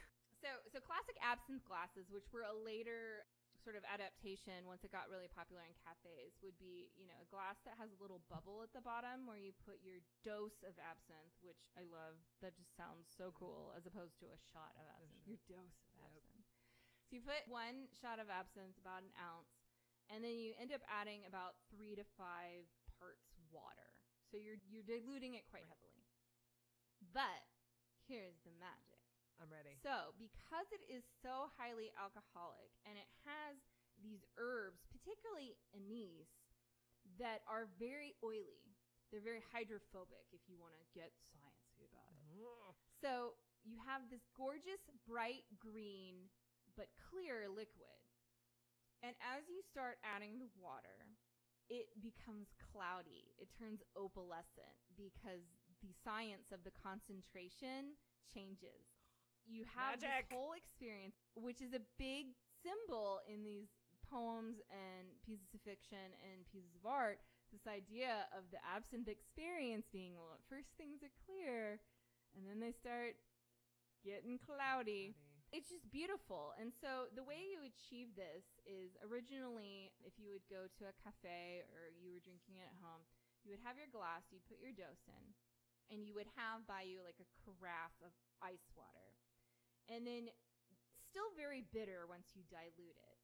So classic absinthe glasses, which were a later sort of adaptation once it got really popular in cafes, would be, you know, a glass that has a little bubble at the bottom where you put your dose of absinthe, which I love. That just sounds so cool, as opposed to a shot of absinthe. Your dose of absinthe. So you put 1 shot of absinthe, about an ounce, and then you end up adding about 3 to 5 parts water. So you're diluting it quite heavily. But here's the magic. I'm ready. So, because it is so highly alcoholic and it has these herbs, particularly anise, that are very oily. They're very hydrophobic, if you want to get sciencey about it. So, you have this gorgeous bright green but clear liquid. And as you start adding the water, it becomes cloudy. It turns opalescent because the science of the concentration changes. You have this whole experience, which is a big symbol in these poems and pieces of fiction and pieces of art. This idea of the absinthe experience being, well, at first things are clear, and then they start getting cloudy. It's just beautiful. And so the way you achieve this is, originally, if you would go to a cafe or you were drinking it at home, you would have your glass, you'd put your dose in, and you would have by you like a carafe of ice water. And then still very bitter once you dilute it.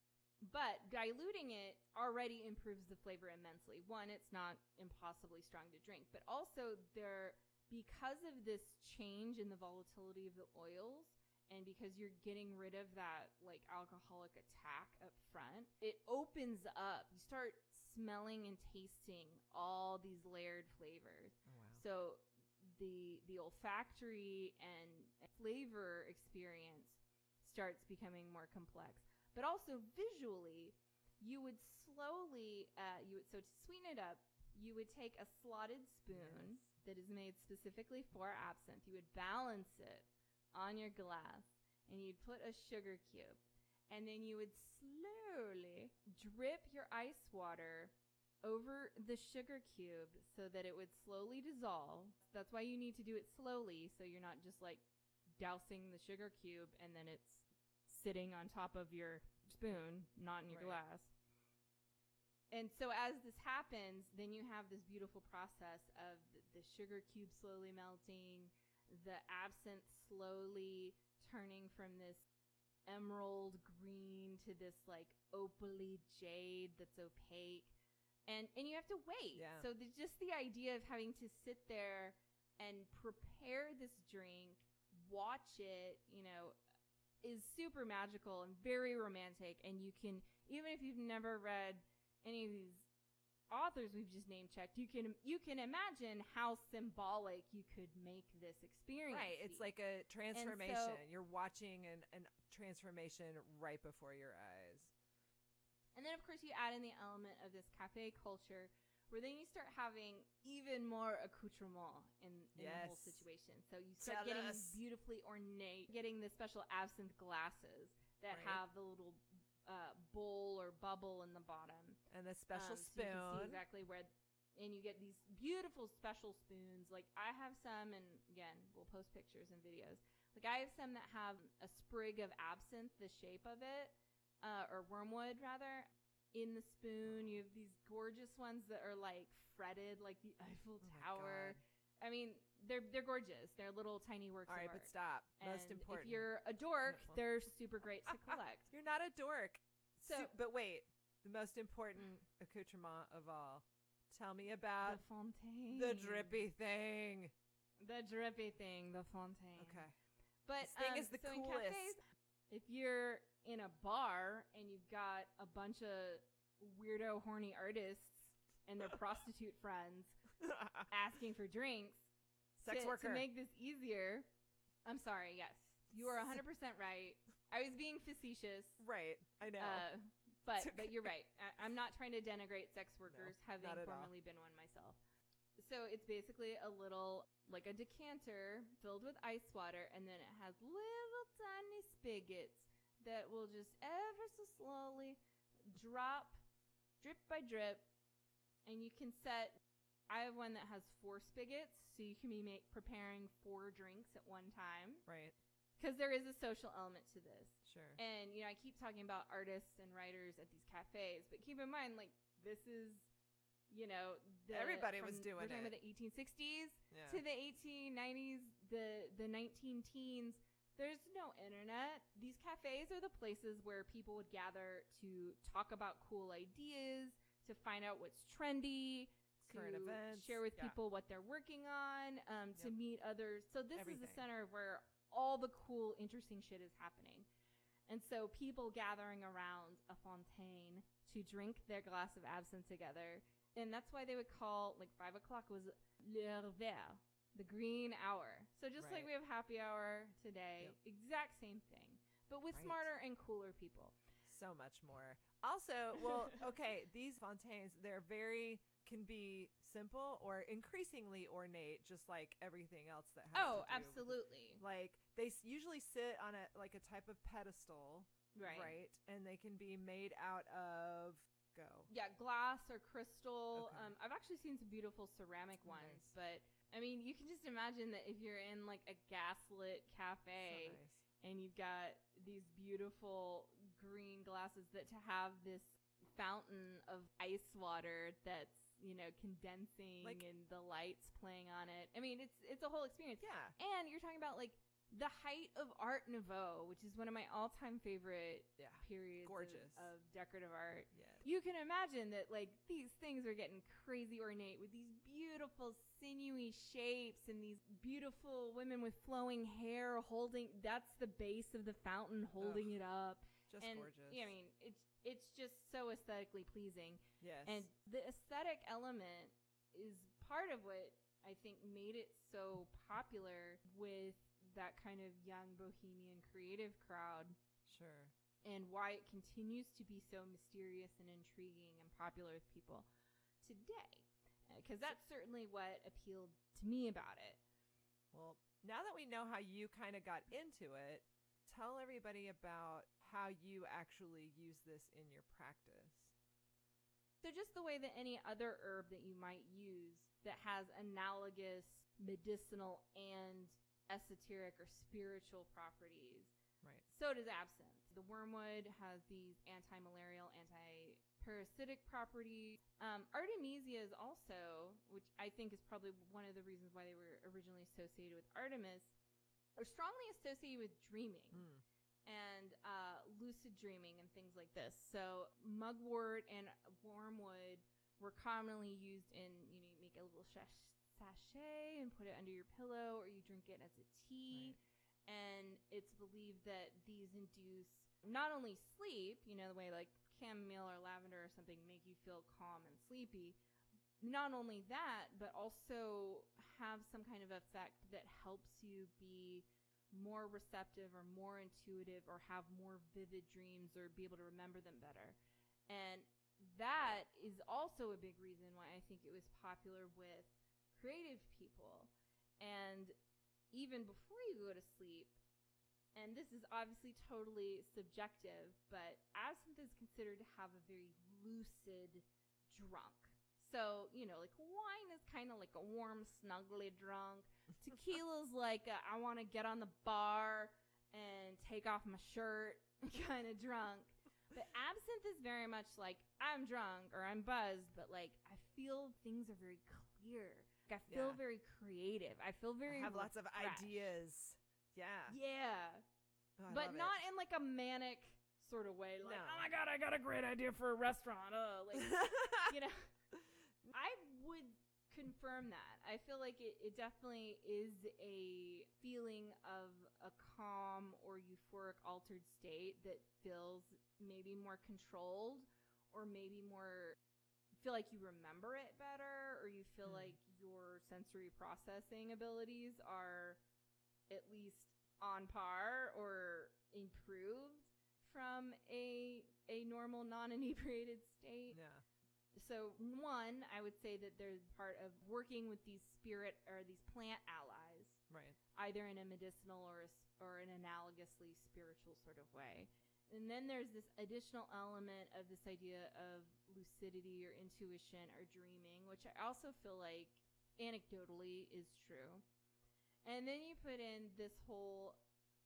But diluting it already improves the flavor immensely. One, it's not impossibly strong to drink, but also because of this change in the volatility of the oils, and because you're getting rid of that like alcoholic attack up front, it opens up. You start smelling and tasting all these layered flavors. Oh, wow. So the olfactory and flavor experience starts becoming more complex. But also visually, you would slowly, so to sweeten it up, you would take a slotted spoon that is made specifically for absinthe. You would balance it on your glass, and you'd put a sugar cube. And then you would slowly drip your ice water over the sugar cube so that it would slowly dissolve. That's why you need to do it slowly, so you're not just like dousing the sugar cube and then it's sitting on top of your spoon, not in your glass. And so as this happens, then you have this beautiful process of the sugar cube slowly melting, the absinthe slowly turning from this emerald green to this like opaly jade that's opaque, and you have to wait. So just the idea of having to sit there and prepare this drink, watch it, is super magical and very romantic. And you can, even if you've never read any of these authors we've just name checked, you can imagine how symbolic you could make this experience. Right. It's like a transformation. You're watching an transformation right before your eyes. And then, of course, you add in the element of this cafe culture, where then you start having even more accoutrement in the whole situation. So you start getting beautifully ornate, getting the special absinthe glasses that have the little bowl or bubble in the bottom, and the special spoon. So you can see exactly where, and you get these beautiful special spoons. Like I have some, and again, we'll post pictures and videos. Like I have some that have a sprig of absinthe, the shape of it, or wormwood rather, in the spoon. You have these gorgeous ones that are like fretted, like the Eiffel Tower. I mean, they're gorgeous. They're little tiny works of art. All right, but stop. Most important. If you're a dork, they're super great to collect. You're not a dork. But wait, the most important accoutrement of all. Tell me about the fontaine. The drippy thing. The drippy thing, the fontaine. Okay. But this thing is the coolest. In cafes, if you're in a bar and you've got a bunch of weirdo horny artists and their prostitute friends asking for drinks, sex worker. To make this easier, I'm sorry, yes. You are 100% right. I was being facetious. Right, I know. But you're right. I'm not trying to denigrate sex workers, having formerly been one myself. So it's basically a little, like a decanter filled with ice water, and then it has little tiny spigots that will just ever so slowly drop, drip by drip, and you can set... I have one that has 4 spigots, so you can be preparing 4 drinks at one time. Right. Because there is a social element to this. Sure. And, I keep talking about artists and writers at these cafes, but keep in mind, like, this is, everybody was doing it. We're talking about the 1860s to the 1890s, the 19-teens. There's no internet. These cafes are the places where people would gather to talk about cool ideas, to find out what's trendy, current events, share with people what they're working on, to meet others. So this is the center where all the cool, interesting shit is happening. And so people gathering around a fontaine to drink their glass of absinthe together. And that's why they would call, like, 5 o'clock was l'heure verte, the green hour. So just like we have happy hour today, exact same thing, but with smarter and cooler people. So much more. Also, these fontaines, can be simple or increasingly ornate, just like everything else that has to do absolutely. Like they usually sit on a type of pedestal, right? And they can be made out of glass or crystal. I've actually seen some beautiful ceramic ones, but I mean, you can just imagine that if you're in like a gaslit cafe and you've got these beautiful green glasses, that to have this fountain of ice water that's condensing, and the lights playing on it. I mean, it's a whole experience. Yeah. And you're talking about like the height of Art Nouveau, which is one of my all-time favorite periods of decorative art. Yes. You can imagine that like these things are getting crazy ornate with these beautiful sinewy shapes and these beautiful women with flowing hair holding. That's the base of the fountain holding it up. Just gorgeous. I mean, it's just so aesthetically pleasing. Yes. And the aesthetic element is part of what I think made it so popular with that kind of young bohemian creative crowd. Sure. And why it continues to be so mysterious and intriguing and popular with people today. Because that's certainly what appealed to me about it. Well, now that we know how you kind of got into it, tell everybody about how you actually use this in your practice. So just the way that any other herb that you might use that has analogous medicinal and esoteric or spiritual properties. Right. So does absinthe. The wormwood has these anti-malarial, anti-parasitic properties. Artemisia is also, which I think is probably one of the reasons why they were originally associated with Artemis, are strongly associated with dreaming and lucid dreaming and things like this. So mugwort and wormwood were commonly used in, you make a little sachet and put it under your pillow, or you drink it as a tea. Right. And it's believed that these induce not only sleep, the way like chamomile or lavender or something make you feel calm and sleepy. Not only that, but also have some kind of effect that helps you be more receptive or more intuitive or have more vivid dreams or be able to remember them better. And that is also a big reason why I think it was popular with creative people. And even before you go to sleep, and this is obviously totally subjective, but absinthe is considered to have a very lucid drunk. So, like wine is kind of like a warm, snuggly drunk. Tequila's like I want to get on the bar and take off my shirt kind of drunk. But absinthe is very much like I'm drunk or I'm buzzed, but like I feel things are very clear. I feel very creative. I feel very I have lots of refreshed. Ideas. Yeah. Yeah. Oh, but not in like a manic sort of way. Like, oh my God, I got a great idea for a restaurant. Like, I would confirm that. I feel like it definitely is a feeling of a calm or euphoric altered state that feels maybe more controlled or maybe more feel like you remember it better, or you feel like your sensory processing abilities are at least on par or improved from a normal non-inebriated state. Yeah. So one, I would say that there's part of working with these spirit or these plant allies, Right. either in a medicinal or an analogously spiritual sort of way. And then there's this additional element of this idea of lucidity or intuition or dreaming, which I also feel like anecdotally is true. And then you put in this whole,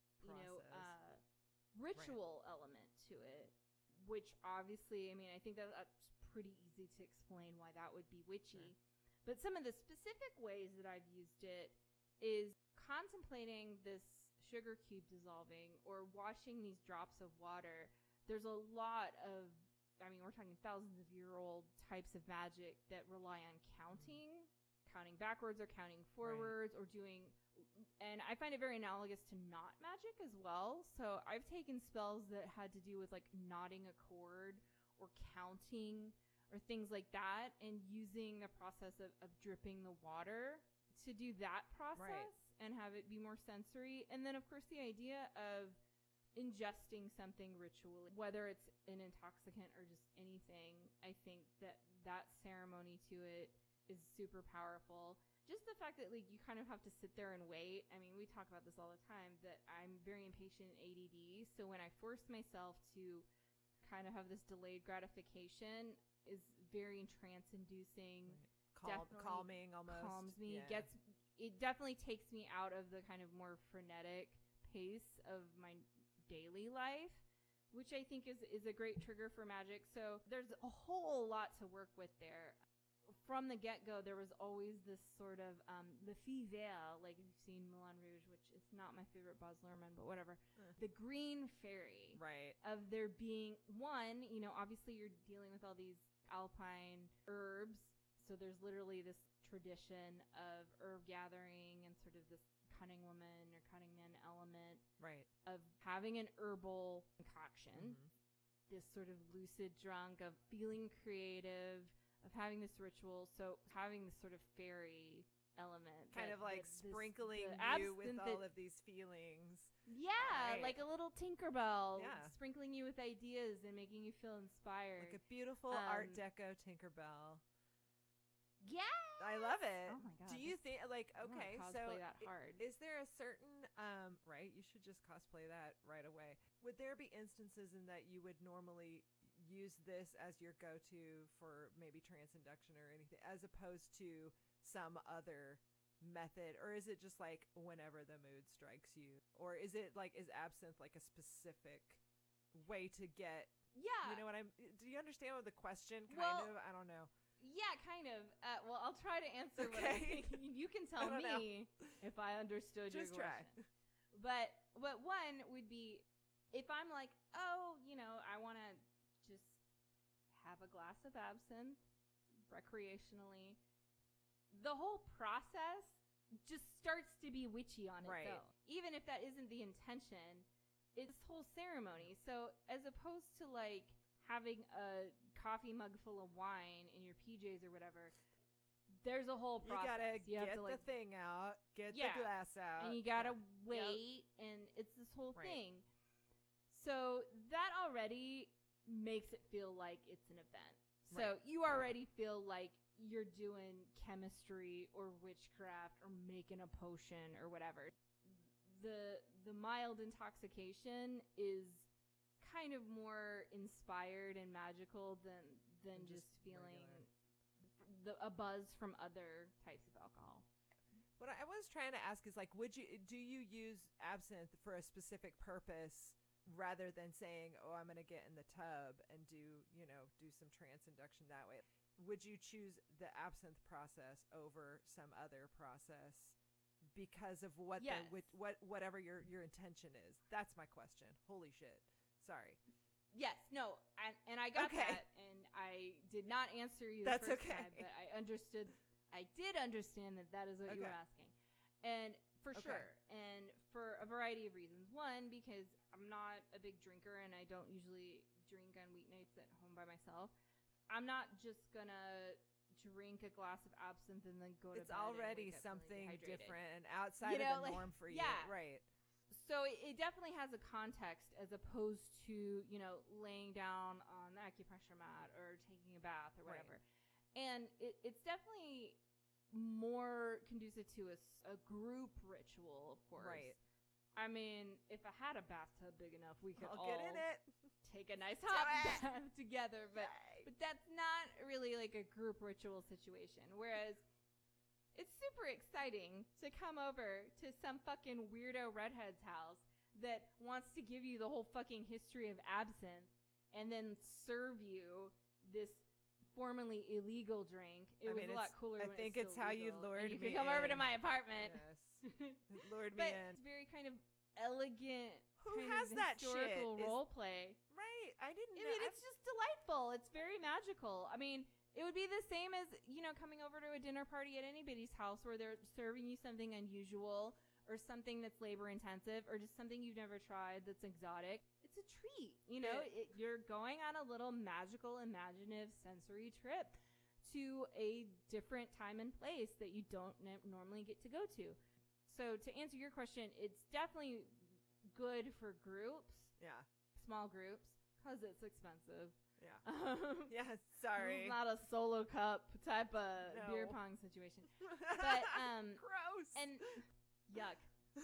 ritual element to it, which obviously, I think that's pretty easy to explain why that would be witchy. Sure. But some of the specific ways that I've used it is contemplating this sugar cube dissolving or washing these drops of water. There's a lot of, we're talking thousands of year old types of magic that rely on counting backwards or counting forwards, or doing, and I find it very analogous to knot magic as well. So I've taken spells that had to do with like knotting a cord or counting or things like that, and using the process of dripping the water to do that process and have it be more sensory. And then, of course, the idea of ingesting something ritually, whether it's an intoxicant or just anything, I think that ceremony to it is super powerful. Just the fact that like you kind of have to sit there and wait. We talk about this all the time, that I'm very impatient and ADD. So when I force myself to kind of have this delayed gratification, is very trance-inducing. Calming almost. Calms me. Yeah. It definitely takes me out of the kind of more frenetic pace of my daily life, which I think is a great trigger for magic. So there's a whole lot to work with there. From the get-go, there was always this sort of le fille verte, like if you've seen Moulin Rouge, which is not my favorite Baz Luhrmann, but whatever. The green fairy. Right. Of there being one, obviously you're dealing with all these alpine herbs. So there's literally this tradition of herb gathering and sort of this cunning woman or cunning man element. Right. Of having an herbal concoction. This sort of lucid drunk, of feeling creative, of having this ritual. So having this sort of fairy element. Kind of like sprinkling you with all of these feelings. Yeah, right. like a little Tinkerbell, Yeah. sprinkling you with ideas and making you feel inspired. Like a beautiful Art Deco Tinkerbell. Yeah, I love it. Oh my god! Do you think like okay? Cosplay that hard. Is there a certain right? You should just cosplay that right away. Would there be instances in that you would normally use this as your go-to for maybe trance induction or anything, as opposed to some other method, or is it just like whenever the mood strikes you, or is it like is absinthe like a specific way to get? Yeah, you know what I'm. Do you understand what the question? Well, of. I don't know. Yeah, kind of. Well, I'll try to answer what I think. You can tell me if I understood your question. But one would be if I'm like, oh, I want to just have a glass of absinthe recreationally. The whole process just starts to be witchy on its own. Even if that isn't the intention, it's this whole ceremony. So as opposed to like having a coffee mug full of wine in your PJs or whatever, there's a whole process. You gotta get the thing out, get the glass out, and you gotta wait, and it's this whole thing. So that already makes it feel like it's an event. So you already feel like you're doing chemistry or witchcraft or making a potion or whatever. The mild intoxication is kind of more inspired and magical than just feeling a buzz from other types of alcohol. What I was trying to ask is like, do you use absinthe for a specific purpose rather than saying, oh, I'm going to get in the tub and do some trance induction that way? Would you choose the absinthe process over some other process because of whatever your intention is? That's my question. Holy shit. Sorry. Yes, no, and I got that, and I did not answer you the first time, but I did understand that is what you were asking. And for sure, and for a variety of reasons. One, because I'm not a big drinker, and I don't usually drink on weeknights at home by myself. I'm not just gonna drink a glass of absinthe and then go to bed. It's already something different and outside of the norm for you. Right. So it definitely has a context as opposed to, laying down on the acupressure mat or taking a bath or whatever. And it's definitely more conducive to a group ritual, of course. Right. I mean, if I had a bathtub big enough, we could all get in it. Take a nice hot bath together. But that's not really like a group ritual situation. Whereas it's super exciting to come over to some fucking weirdo redhead's house that wants to give you the whole fucking history of absinthe and then serve you this formerly illegal drink. It was a lot cooler. I think it's how you lured me. You could come over to my apartment. Yes, it lured me in. It's very kind of elegant. Who has that historical shit? role play? Right, I didn't know. I mean, it's just delightful. It's very magical. I mean, it would be the same as, coming over to a dinner party at anybody's house where they're serving you something unusual or something that's labor intensive or just something you've never tried that's exotic. It's a treat. You're going on a little magical, imaginative, sensory trip to a different time and place that you don't normally get to go to. So to answer your question, it's definitely good for groups. Yeah. Small groups, because it's expensive. Yeah. Yeah, sorry. It's not a solo cup type of beer pong situation. But gross. And yuck.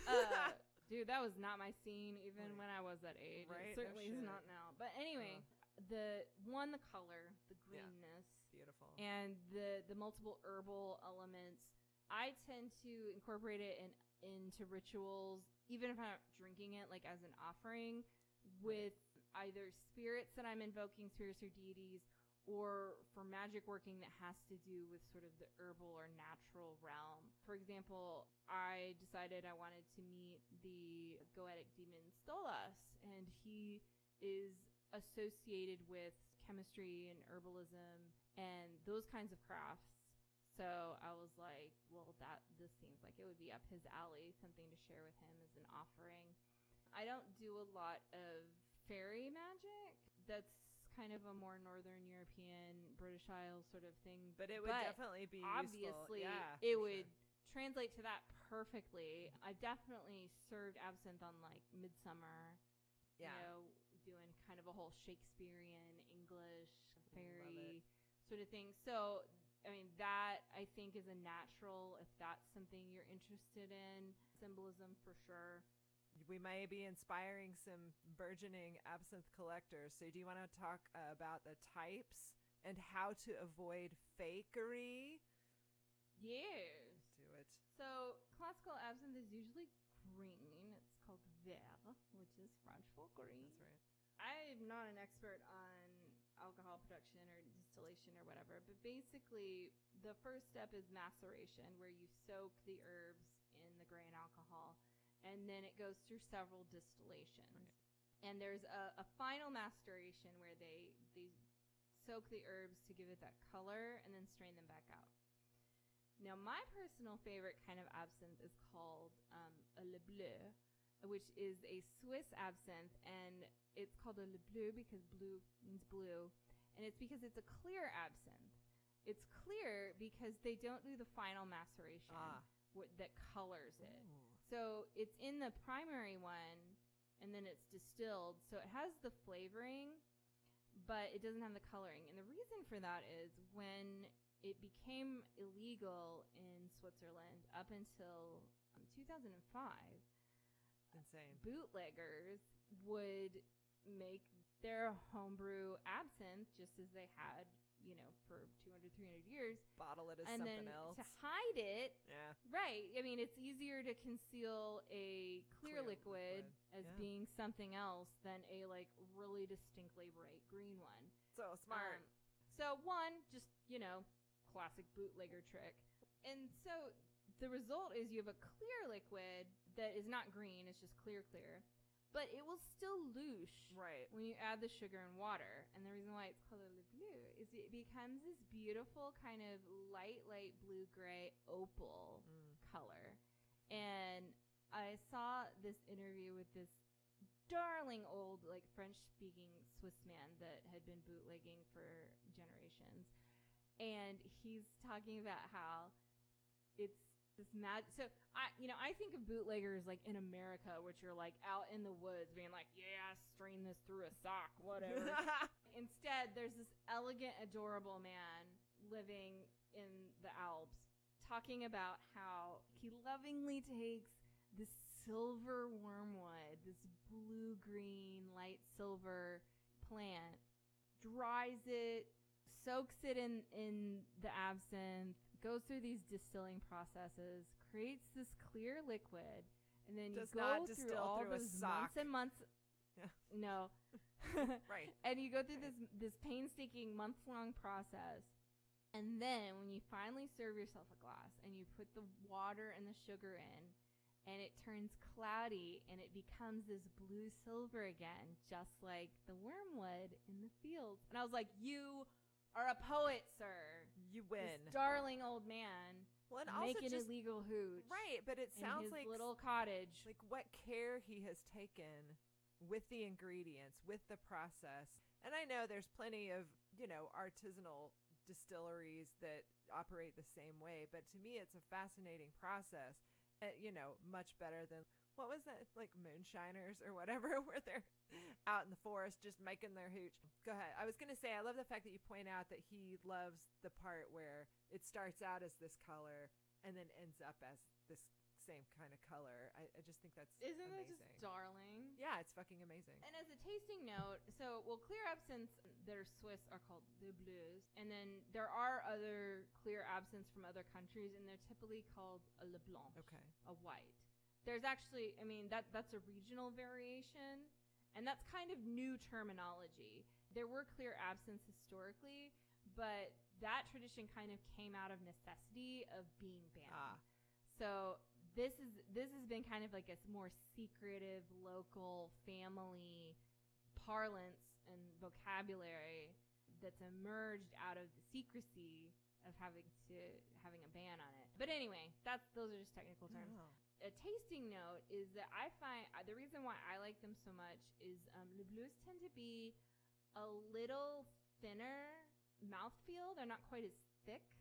Dude, that was not my scene even when I was that age. Right? It certainly is not now. But anyway, the color, the greenness, beautiful. And the multiple herbal elements, I tend to incorporate it into rituals, even if I'm not drinking it, like as an offering, with either spirits that I'm invoking, spirits or deities, or for magic working that has to do with sort of the herbal or natural realm. For example, I decided I wanted to meet the Goetic demon Stolas, and he is associated with chemistry and herbalism and those kinds of crafts. So I was like, well, this seems like it would be up his alley, something to share with him as an offering. I don't do a lot of fairy magic. That's kind of a more Northern European, British Isles sort of thing. But it would definitely be obviously useful. Yeah, it would translate to that perfectly. I've definitely served absinthe on like Midsummer, Yeah. you know, doing kind of a whole Shakespearean English fairy sort of thing. So, I mean, that I think is a natural, if that's something you're interested in, symbolism for sure. We may be inspiring some burgeoning absinthe collectors. So do you want to talk about the types and how to avoid fakery? Yes. Do it. So classical absinthe is usually green. It's called vert, which is French for green. That's right. I'm not an expert on alcohol production or distillation or whatever, but basically the first step is maceration, where you soak the herbs in the grain alcohol, and then it goes through several distillations. Right. And there's a final maceration where they soak the herbs to give it that color and then strain them back out. Now, my personal favorite kind of absinthe is called a Le Bleu, which is a Swiss absinthe, and it's called a Le Bleu because blue means blue, and it's because it's a clear absinthe. It's clear because they don't do the final maceration that colors it. Ooh. So it's in the primary one, and then it's distilled, so it has the flavoring, but it doesn't have the coloring. And the reason for that is when it became illegal in Switzerland up until 2005, insane, bootleggers would make their homebrew absinthe just as they had, you know, for 200, 300 years. Bottle it as and something then else. To hide it, yeah, right. I mean, it's easier to conceal a clear liquid as being something else than a like really distinctly bright green one. So smart. So one, just, you know, classic bootlegger trick. And so the result is you have a clear liquid that is not green, it's just clear, but it will still louche right when you add the sugar and water. And the reason why it's called a Le Bleu is it becomes this beautiful kind of light blue-gray opal color. And I saw this interview with this darling old, like, French-speaking Swiss man that had been bootlegging for generations. And he's talking about how it's this so I think of bootleggers like in America, which are like out in the woods being like, yeah, strain this through a sock, whatever. Instead, there's this elegant, adorable man living in the Alps talking about how he lovingly takes this silver wormwood, this blue-green, light silver plant, dries it, soaks it in the absinthe, goes through these distilling processes, creates this clear liquid, and then you go through all those months and months. Yeah. No. Right. And you go through this painstaking month-long process, and then when you finally serve yourself a glass and you put the water and the sugar in, and it turns cloudy and it becomes this blue silver again, just like the wormwood in the fields. And I was like, you are a poet, sir. You win. This darling old man making illegal hooch. Right, but it sounds in his like little cottage. Like what care he has taken with the ingredients, with the process. And I know there's plenty of, you know, artisanal distilleries that operate the same way, but to me it's a fascinating process. You know, much better than, what was that, like moonshiners or whatever, where they're out in the forest just making their hooch. Go ahead. I was going to say, I love the fact that you point out that he loves the part where it starts out as this color and then ends up as this same kind of color. I just think that's Isn't amazing. that just darling? Yeah, it's fucking amazing. And as a tasting note, clear absinthes that are Swiss are called the Bleus, and then there are other clear absinthes from other countries, and they're typically called a Le Blanc, okay, a white. There's actually, I mean, that's a regional variation, and that's kind of new terminology. There were clear absinthes historically, but that tradition kind of came out of necessity of being banned. So this has been kind of like a more secretive local family parlance and vocabulary that's emerged out of the secrecy of having a ban on it. But anyway, those are just technical terms. Oh. A tasting note is that I find the reason why I like them so much is Le Bleus tend to be a little thinner mouthfeel. They're not quite as thick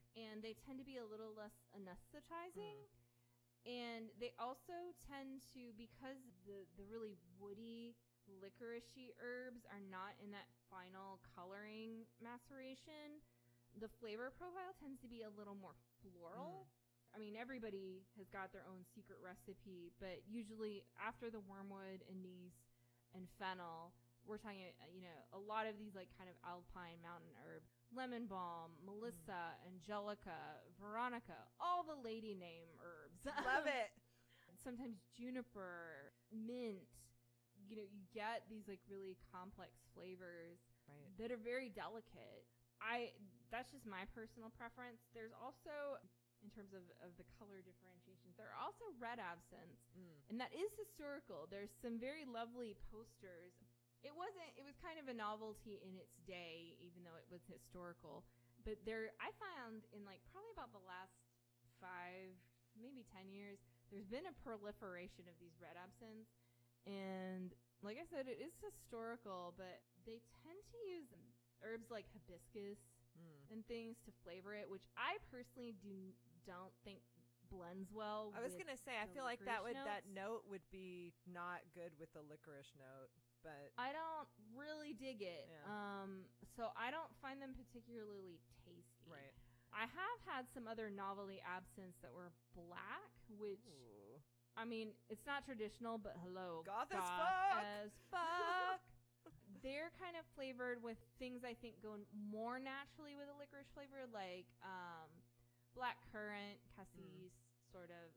and they tend to be a little less anesthetizing. And they also tend to, because the really woody, licoricey herbs are not in that final coloring maceration, the flavor profile tends to be a little more floral. I mean, everybody has got their own secret recipe, but usually after the wormwood, anise, and fennel, we're talking, a lot of these like kind of alpine mountain herbs. Lemon balm, Melissa, Angelica, Veronica, all the lady name herbs. Love it. Sometimes juniper, mint. You get these like really complex flavors that are very delicate. That's just my personal preference. There's also, in terms of the color differentiations, there are also red absinthe, and that is historical. There's some very lovely posters. It was kind of a novelty in its day, even though it was historical. But I found in like probably about the last 5, maybe 10 years, there's been a proliferation of these red absinthes. And like I said, it is historical, but they tend to use herbs like hibiscus and things to flavor it, which I personally don't think blends well. I was going to say, I feel like that note would be not good with the licorice note. But I don't really dig it. Yeah. So I don't find them particularly tasty. Right. I have had some other novelty absinthes that were black, which, Ooh. I mean, it's not traditional, but hello. Goth as fuck. They're kind of flavored with things I think go more naturally with a licorice flavor, like black currant, cassis, sort of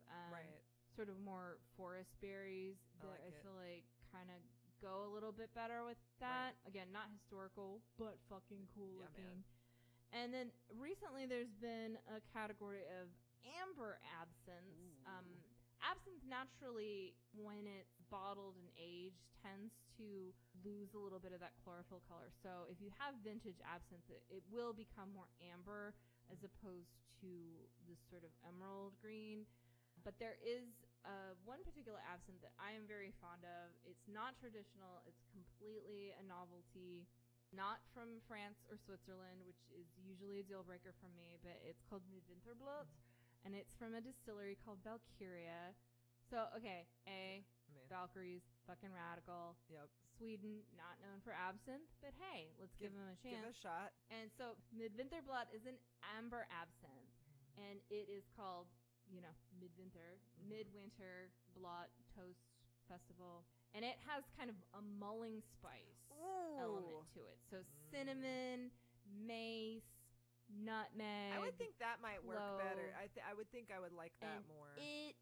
more forest berries that I feel like kind of go a little bit better with that. Again, not historical, but fucking cool looking. Man. And then recently there's been a category of amber absinthe. Absinthe naturally, when it's bottled and aged, tends to lose a little bit of that chlorophyll color. So if you have vintage absinthe, it will become more amber as opposed to this sort of emerald green. But there is one particular absinthe that I am very fond of. It's not traditional. It's completely a novelty. Not from France or Switzerland, which is usually a deal breaker for me, but it's called Midwinterblot, and it's from a distillery called Valkyria. So, okay, Valkyries, fucking radical. Yep. Sweden, not known for absinthe, but hey, let's give them a chance. Give it a shot. And so Midwinterblot is an amber absinthe, and it is called Midwinter Blot Toast Festival. And it has kind of a mulling spice element to it. So cinnamon, mace, nutmeg. I would think that might work clove. better. I would think I would like that more. It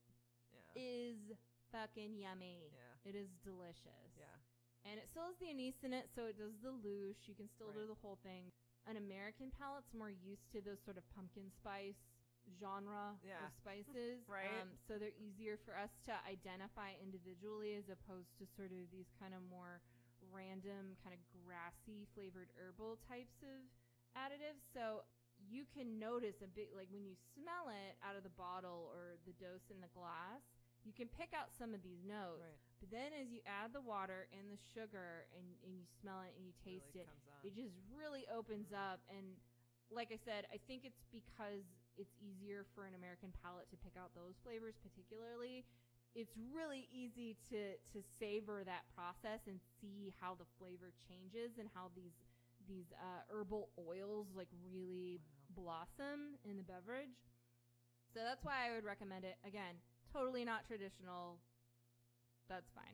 is fucking yummy. Yeah. It is delicious. Yeah. And it still has the anise in it, so it does the louche. You can still do the whole thing. An American palate's more used to those sort of pumpkin spice genre of spices. So they're easier for us to identify individually as opposed to sort of these kind of more random kind of grassy flavored herbal types of additives. So you can notice a bit, like when you smell it out of the bottle or the dose in the glass, you can pick out some of these notes. But then as you add the water and the sugar and you smell it and you taste it just really opens up. And like I said, I think it's because it's easier for an American palate to pick out those flavors particularly. It's really easy to savor that process and see how the flavor changes and how these herbal oils like really blossom in the beverage. So that's why I would recommend it. Again, totally not traditional. That's fine.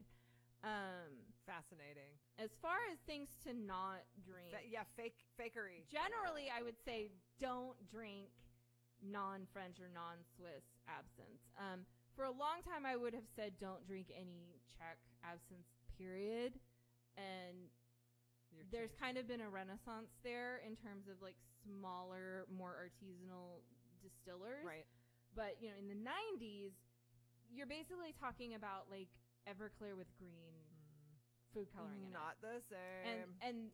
Fascinating. As far as things to not drink. Fakery. Generally, I would say don't drink non-French or non-Swiss absinthe. For a long time, I would have said don't drink any Czech absinthe, period. And there's kind of been a renaissance there in terms of like smaller, more artisanal distillers. Right. But, in the 90s, you're basically talking about like Everclear with green food coloring in it. Not the same.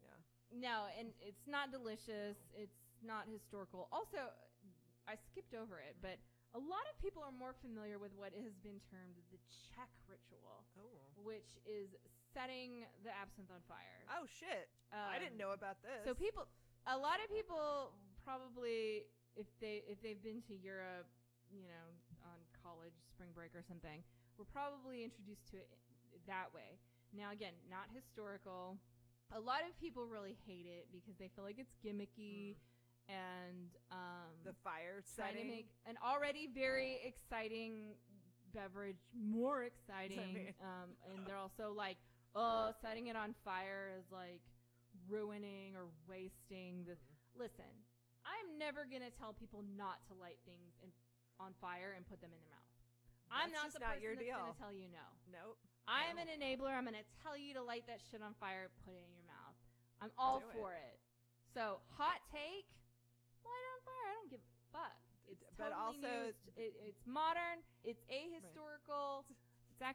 No, and it's not delicious. It's not historical. Also, I skipped over it, but a lot of people are more familiar with what has been termed the Czech ritual, which is setting the absinthe on fire. Oh, shit. I didn't know about this. So a lot of people probably if they've been to Europe, on college spring break or something, were probably introduced to it that way. Now, again, not historical. A lot of people really hate it because they feel like it's gimmicky and the fire trying to setting. make an already very exciting beverage more exciting. And they're also like, oh, setting it on fire is like ruining or wasting the. Listen, I'm never gonna tell people not to light things on fire and put them in their mouth. I'm not the person that's gonna tell you no. Nope. I'm an enabler. I'm gonna tell you to light that shit on fire, put it in your mouth. I'm all for it. So, hot take, light it on fire. I don't give a fuck. It's but totally also new. It's modern. It's ahistorical. Right.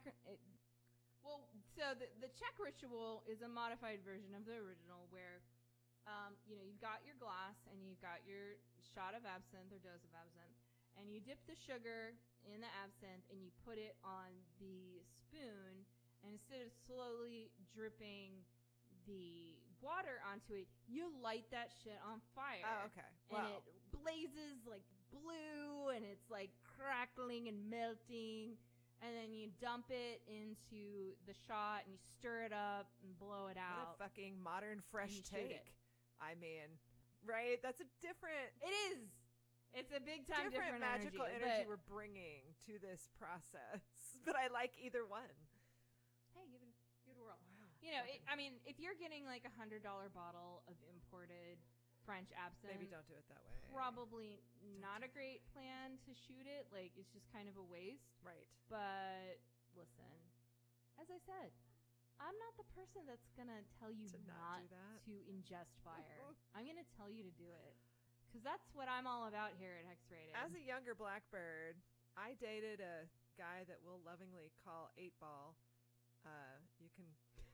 So the Czech ritual is a modified version of the original where, you've got your glass and you've got your shot of absinthe or dose of absinthe, and you dip the sugar in the absinthe and you put it on the spoon, and instead of slowly dripping the water onto it, you light that shit on fire. Oh, okay. And it blazes like blue, and it's like crackling and melting. And then you dump it into the shot, and you stir it up and blow it out. What a fucking modern, fresh take. I mean, right? That's a different. It is. It's a big time different magical energy we're bringing to this process. But I like either one. Hey, give it a whirl. Wow. If you're getting like $100 bottle of imported French absinthe, maybe don't do it that way. Probably not a great plan to shoot it. Like, it's just kind of a waste. Right. But listen, as I said, I'm not the person that's gonna tell you not to ingest fire. I'm gonna tell you to do it. Because that's what I'm all about here at Hex-Rated. As a younger Blackbird, I dated a guy that we'll lovingly call 8-Ball. You can,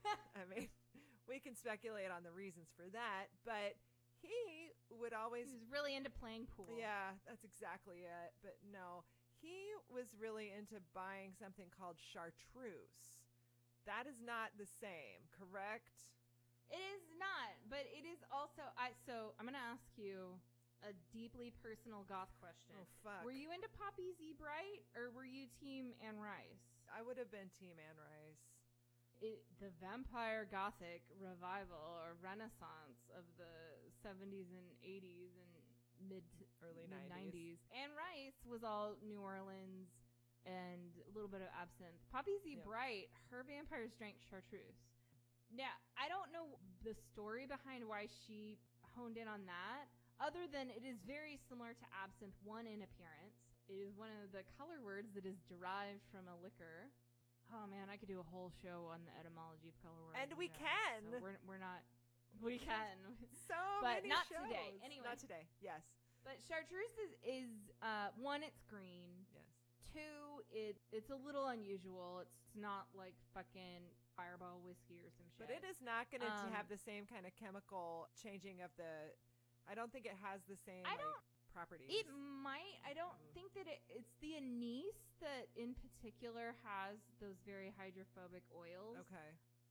we can speculate on the reasons for that, but he would always... He was really into playing pool. Yeah, that's exactly it. But no, he was really into buying something called chartreuse. That is not the same, correct? It is not, but it is also... So I'm going to ask you a deeply personal goth question. Oh, fuck. Were you into Poppy Z. Bright, or were you Team Anne Rice? I would have been Team Anne Rice. The vampire gothic revival or renaissance of the 70s and 80s and early 90s. Anne Rice was all New Orleans and a little bit of absinthe. Poppy Z. Bright, her vampires drank chartreuse. Now, I don't know the story behind why she honed in on that, other than it is very similar to absinthe, one in appearance. It is one of the color words that is derived from a liquor. Oh man, I could do a whole show on the etymology of color words. And we can. So we're not. We can. So but many not shows. Today. Anyway, not today. Yes. But chartreuse is one, it's green. Yes. Two, it's a little unusual. It's not like fucking Fireball whiskey or some shit. But it is not going to have the same kind of chemical changing of the. I don't think it has the same properties. It might. I don't think that it's the anise that in particular has those very hydrophobic oils. Okay.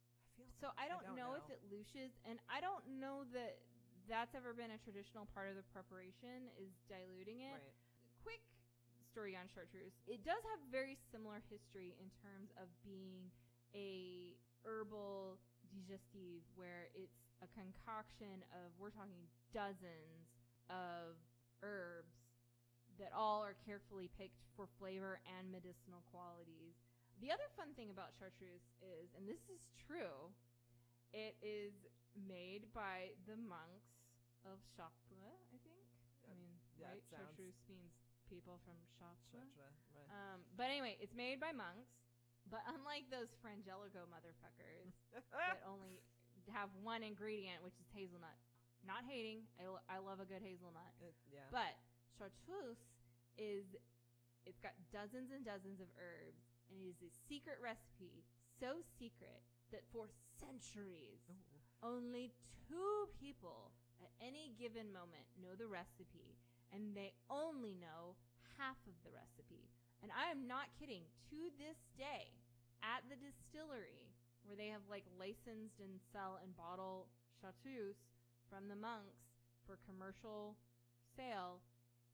I don't know if it louches, and I don't know that that's ever been a traditional part of the preparation, is diluting it. Right. Quick story on chartreuse. It does have very similar history in terms of being a herbal digestive, where it's a concoction of, we're talking dozens of herbs that all are carefully picked for flavor and medicinal qualities. The other fun thing about chartreuse is, and this is true, it is made by the monks of Chartres, I think. Right? Chartreuse means people from Chartres. Right. But anyway, it's made by monks. But unlike those Frangelico motherfuckers that only have one ingredient, which is hazelnut. Not hating. I love a good hazelnut. Yeah. But chartreuse it's got dozens and dozens of herbs, and it is a secret recipe, so secret that for centuries, only 2 people at any given moment know the recipe, and they only know half of the recipe. And I am not kidding. To this day, at the distillery, where they have like licensed and sell and bottle chartreuse from the monks for commercial sale,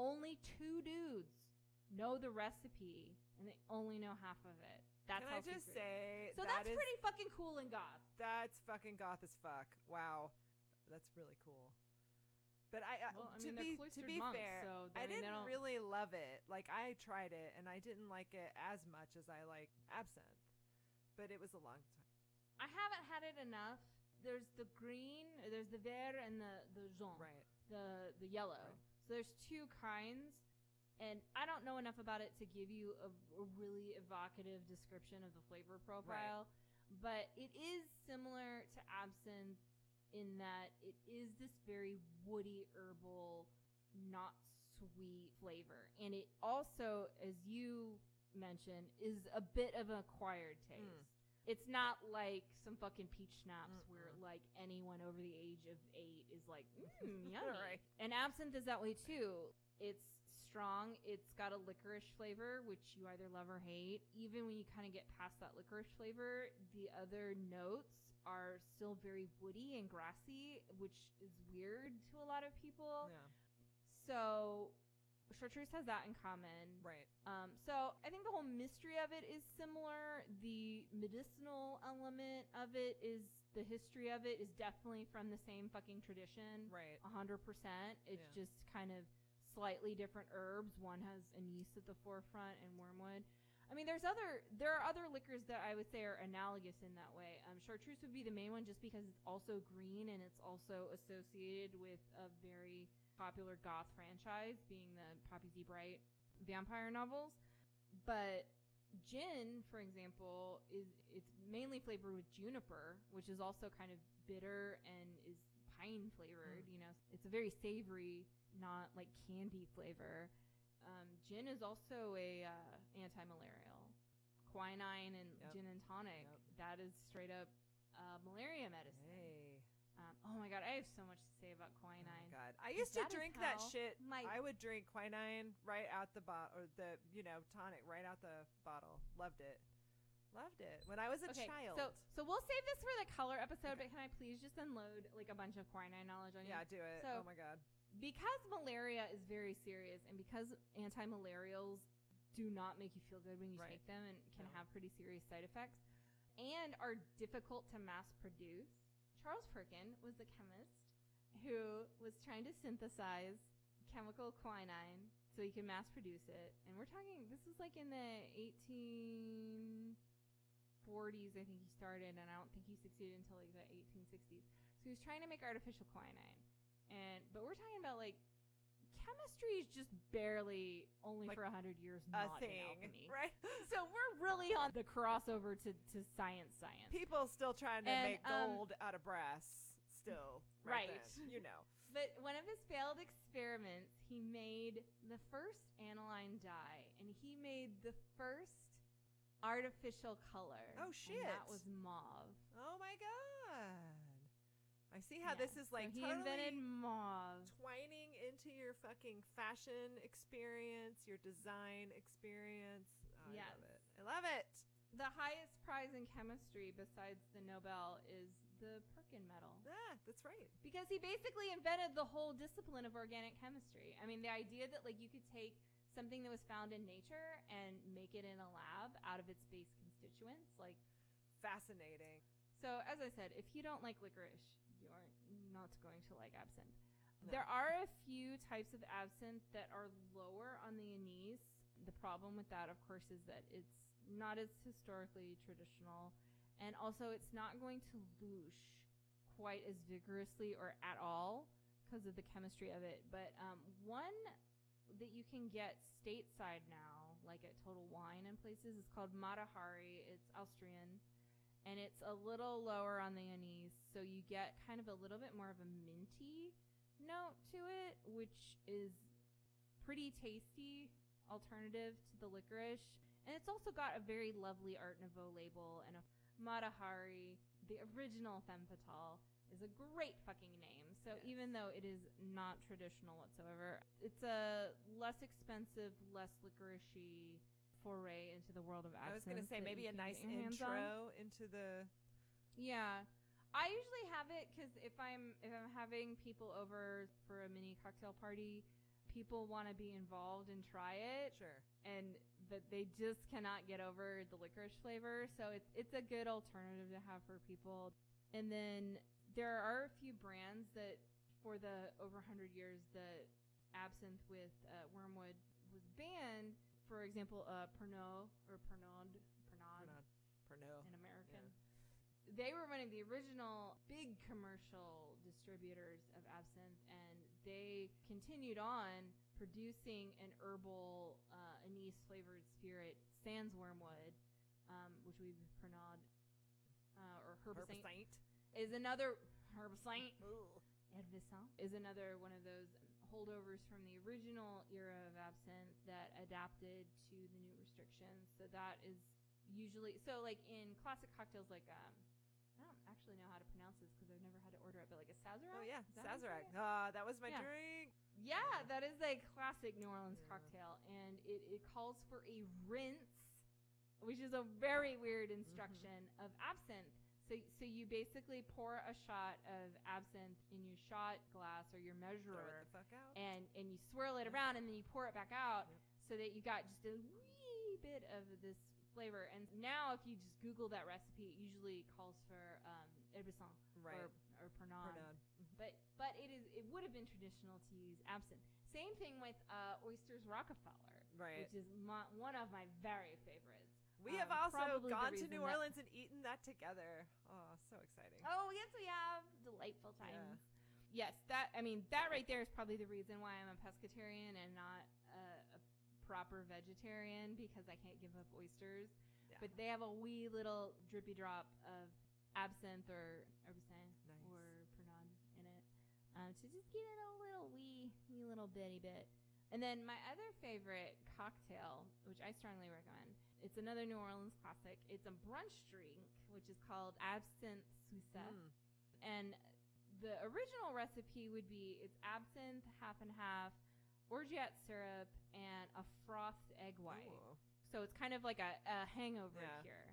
only 2 dudes know the recipe, and they only know half of it. That's Can how I just secret. say, So that's pretty fucking cool and goth. That's fucking goth as fuck. Wow. That's really cool. But to be monks, fair, so, I didn't really love it. Like, I tried it, and I didn't like it as much as I like absinthe. But it was a long time. I haven't had it enough. There's the green, there's the vert, and the jaune. Right. The yellow. Right. So there's 2 kinds. And I don't know enough about it to give you a really evocative description of the flavor profile. Right. But it is similar to absinthe in that it is this very woody, herbal, not sweet flavor. And it also, as you mentioned, is a bit of an acquired taste. It's not like some fucking peach schnapps where like anyone over the age of 8 is like, yummy. Right. And absinthe is that way too. It's strong. It's got a licorice flavor, which you either love or hate. Even when you kind of get past that licorice flavor, the other notes are still very woody and grassy, which is weird to a lot of people. Yeah. So chartreuse has that in common. Right. So I think the whole mystery of it is similar. The medicinal element of it is, the history of it is definitely from the same fucking tradition. Right. 100%. It's just kind of slightly different herbs. One has anise at the forefront and wormwood. I mean, there are other liquors that I would say are analogous in that way. Chartreuse would be the main one just because it's also green and it's also associated with a very popular goth franchise, being the Poppy Z. Brite vampire novels. But gin, for example, it's mainly flavored with juniper, which is also kind of bitter and is pine flavored. You know, it's a very savory, not like candy flavor. Gin is also a anti-malarial. Quinine and gin and tonic, that is straight up malaria medicine. Hey. Oh my god, I have so much to say about quinine. Oh my god, I used to drink that shit. I would drink quinine right out the bottle, or the tonic right out the bottle. Loved it when I was a child. So we'll save this for the color episode, but can I please just unload like a bunch of quinine knowledge on you? Yeah, do it. Oh my god. Because malaria is very serious, and because anti-malarials do not make you feel good when you take them and can have pretty serious side effects, and are difficult to mass produce, Charles Perkin was the chemist who was trying to synthesize chemical quinine so he could mass produce it. And we're talking, this is like in the 1840s, I think he started, and I don't think he succeeded until like the 1860s. So he was trying to make artificial quinine. But we're talking about like chemistry is just barely only like for 100 years not a thing, alchemy, right? So we're really on the crossover to science. People still trying to make gold out of brass, still, right? Then, But one of his failed experiments, he made the first aniline dye, and he made the first artificial color. Oh shit! And that was mauve. Oh my god! I see how this is like so he totally invented mauve, twining into your fucking fashion experience, your design experience. Oh, yes. I love it. The highest prize in chemistry besides the Nobel is the Perkin medal. Yeah, that's right. Because he basically invented the whole discipline of organic chemistry. I mean, the idea that like you could take something that was found in nature and make it in a lab out of its base constituents, like fascinating. So, as I said, if you don't like licorice, you're not going to like absinthe. No. There are a few types of absinthe that are lower on the anise. The problem with that, of course, is that it's not as historically traditional, and also it's not going to loosh quite as vigorously or at all because of the chemistry of it. But one that you can get stateside now, like at Total Wine and places, is called Matahari. It's Austrian. And it's a little lower on the anise, so you get kind of a little bit more of a minty note to it, which is pretty tasty alternative to the licorice. And it's also got a very lovely Art Nouveau label, and a Matahari, the original femme fatale, is a great fucking name. So even though it is not traditional whatsoever, it's a less expensive, less licorice-y foray into the world of absinthe. I was going to say maybe a nice intro into the. Yeah, I usually have it because if I'm having people over for a mini cocktail party, people want to be involved and try it. Sure. And but they just cannot get over the licorice flavor. So it's a good alternative to have for people. And then there are a few brands that for the over 100 years that absinthe with wormwood was banned. For example, Pernod in American. Yeah. They were one of the original big commercial distributors of absinthe, and they continued on producing an herbal anise flavored spirit, sans wormwood, which we Pernod or Herbicide is another Herbicide. Herbicide is another one of those holdovers from the original era of absinthe that adapted to the new restrictions. So that is usually like in classic cocktails, like I don't actually know how to pronounce this because I've never had to order it, but like a Sazerac. Oh yeah, Sazerac. That was my drink. Yeah, that is a classic New Orleans cocktail, and it calls for a rinse, which is a very weird instruction of absinthe. So you basically pour a shot of absinthe in your shot glass or your measurer, throw it the fuck out, and you swirl it around, and then you pour it back out, so that you got just a wee bit of this flavor. And now, if you just Google that recipe, it usually calls for Herbicide or Pernod. But it would have been traditional to use absinthe. Same thing with Oysters Rockefeller, which is one of my very favorites. We have also gone to New Orleans and eaten that together. Oh, so exciting. Oh, yes, we have. Delightful times. Yeah. Yes, that right there is probably the reason why I'm a pescatarian and not a proper vegetarian, because I can't give up oysters. Yeah. But they have a wee little drippy drop of absinthe or Herbicide or Pernod in it to just give it a little wee little bitty bit. And then my other favorite cocktail, which I strongly recommend, it's another New Orleans classic. It's a brunch drink, which is called Absinthe Sucette. And the original recipe would be it's absinthe, half and half, orgeat syrup, and a frothed egg white. Ooh. So it's kind of like a hangover cure.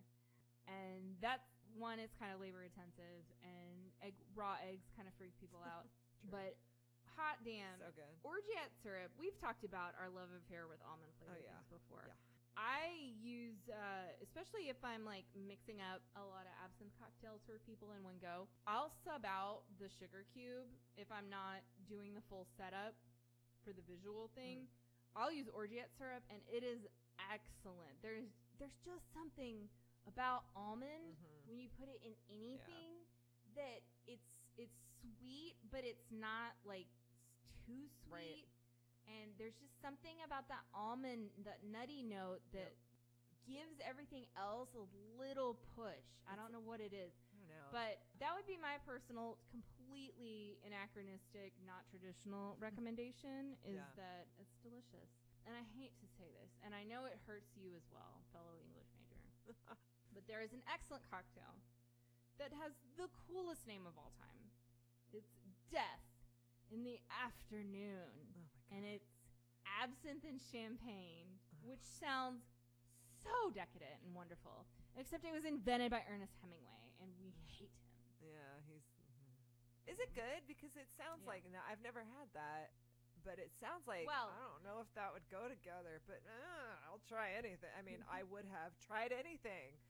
And that's one, it's kind of labor intensive, and raw eggs kind of freak people out. But hot damn, so good. Orgeat syrup, we've talked about our love affair with almond flavored things before. Yeah. I use, especially if I'm like mixing up a lot of absinthe cocktails for people in one go, I'll sub out the sugar cube if I'm not doing the full setup for the visual thing. I'll use orgeat syrup, and it is excellent. There's just something about almond when you put it in anything that it's sweet, but it's not like too sweet. Right. And there's just something about that almond, that nutty note that gives everything else a little push. I don't know what it is. I don't know. But that would be my personal, completely anachronistic, not traditional recommendation, is that it's delicious. And I hate to say this, and I know it hurts you as well, fellow English major. But there is an excellent cocktail that has the coolest name of all time. It's Death in the Afternoon. Oh my God. And it's absinthe and champagne, which sounds so decadent and wonderful. Except it was invented by Ernest Hemingway, and we hate him. Yeah, he's... Is it good? Because it sounds like... Now, I've never had that, but it sounds like... Well, I don't know if that would go together, but I'll try anything. I mean, I would have tried anything.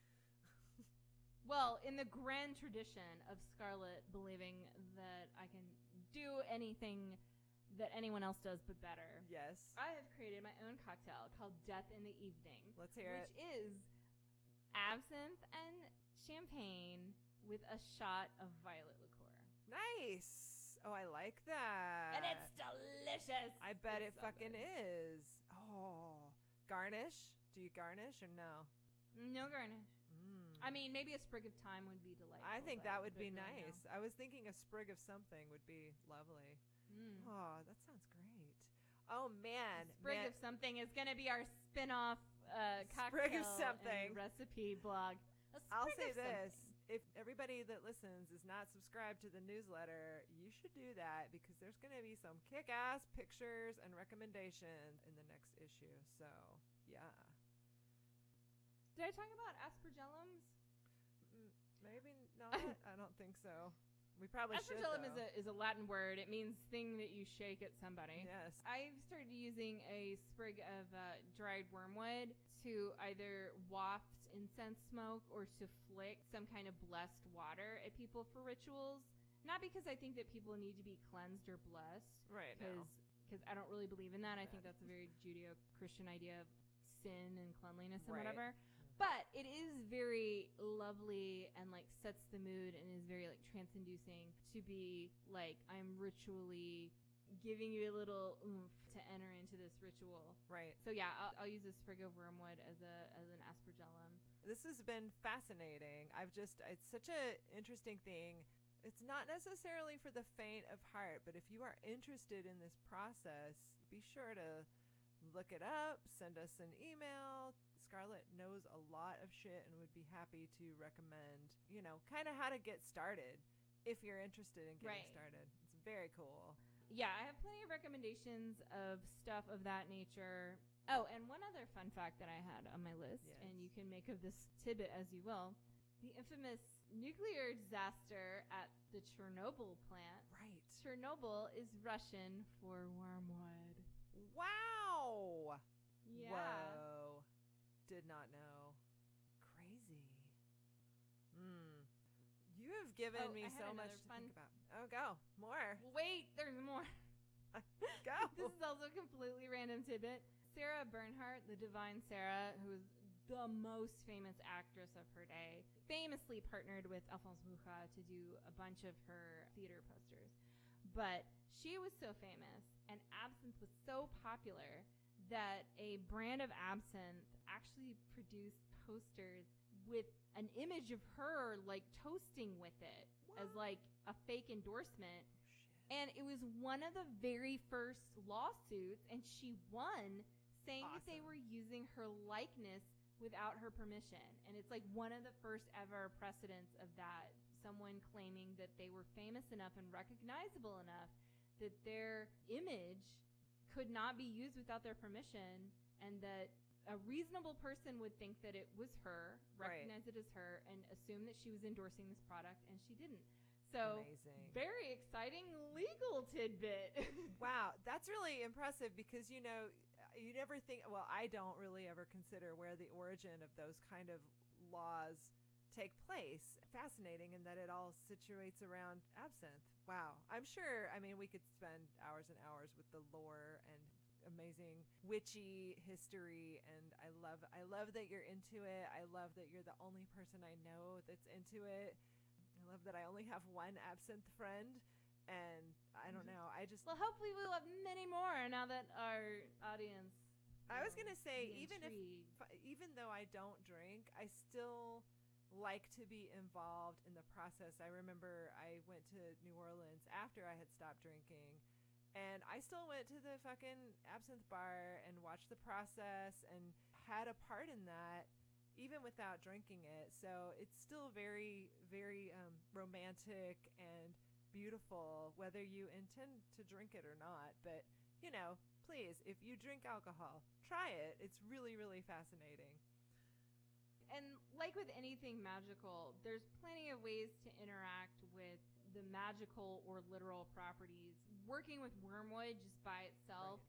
Well, in the grand tradition of Scarlett believing that I can do anything that anyone else does but better. Yes. I have created my own cocktail called Death in the Evening. Let's hear it. Which is absinthe and champagne with a shot of violet liqueur. Nice. Oh, I like that. And it's delicious. I bet it fucking is. Oh. Garnish? Do you garnish or no? No garnish. I mean, maybe a sprig of thyme would be delightful. I think that would be nice. I was thinking a sprig of something would be lovely. Oh, that sounds great. Oh, man. A sprig of something is going to be our spin-off cocktail sprig of something. And recipe blog. I'll say this. If everybody that listens is not subscribed to the newsletter, you should do that, because there's going to be some kick-ass pictures and recommendations in the next issue. So, yeah. Did I talk about aspergillums? Maybe not. I don't think so. We probably should, Aspergillum though. is a Latin word. It means thing that you shake at somebody. Yes. I've started using a sprig of dried wormwood to either waft incense smoke or to flick some kind of blessed water at people for rituals. Not because I think that people need to be cleansed or blessed. Right, no. Because I don't really believe in that. I think that's a very Judeo-Christian idea of sin and cleanliness and whatever. But it is very lovely and like sets the mood and is very like trance-inducing to be like, I'm ritually giving you a little oomph to enter into this ritual. Right. So yeah, I'll use a sprig of wormwood as an aspergillum. This has been fascinating. It's such a interesting thing. It's not necessarily for the faint of heart, but if you are interested in this process, be sure to look it up, send us an email. Scarlett knows a lot of shit and would be happy to recommend, kind of how to get started if you're interested in getting started. It's very cool. Yeah, I have plenty of recommendations of stuff of that nature. Oh, and one other fun fact that I had on my list, and you can make of this tidbit as you will. The infamous nuclear disaster at the Chernobyl plant. Right. Chernobyl is Russian for wormwood. Wow. Yeah. Whoa. Did not know. Crazy. You have given me so much to think about. Oh, go. More. Wait, there's more. Go. This is also a completely random tidbit. Sarah Bernhardt, the divine Sarah, who is the most famous actress of her day, famously partnered with Alphonse Mucha to do a bunch of her theater posters. But she was so famous, and absinthe was so popular that a brand of absinthe actually produced posters with an image of her like toasting with it as like a fake endorsement. And it was one of the very first lawsuits, and she won, saying that they were using her likeness without her permission. And it's like one of the first ever precedents of that. Someone claiming that they were famous enough and recognizable enough that their image could not be used without their permission, and that a reasonable person would think that it was her, recognize it as her, and assume that she was endorsing this product, and she didn't. So, amazing. Very exciting legal tidbit. Wow, that's really impressive because, you never think, well, I don't really ever consider where the origin of those kind of laws take place. Fascinating in that it all situates around absinthe. Wow. I'm sure, we could spend hours and hours with the lore and amazing witchy history, and I love that you're into it. I love that you're the only person I know that's into it. I love that I only have one absinthe friend, and I don't know. Well, hopefully we'll have many more now that our audience. I was gonna say, even though I don't drink, I still like to be involved in the process. I remember I went to New Orleans after I had stopped drinking, and I still went to the fucking absinthe bar and watched the process and had a part in that, even without drinking it. So it's still very, very romantic and beautiful, whether you intend to drink it or not. But, please, if you drink alcohol, try it. It's really, really fascinating. And like with anything magical, there's plenty of ways to interact with the magical or literal properties. Working with wormwood just by itself,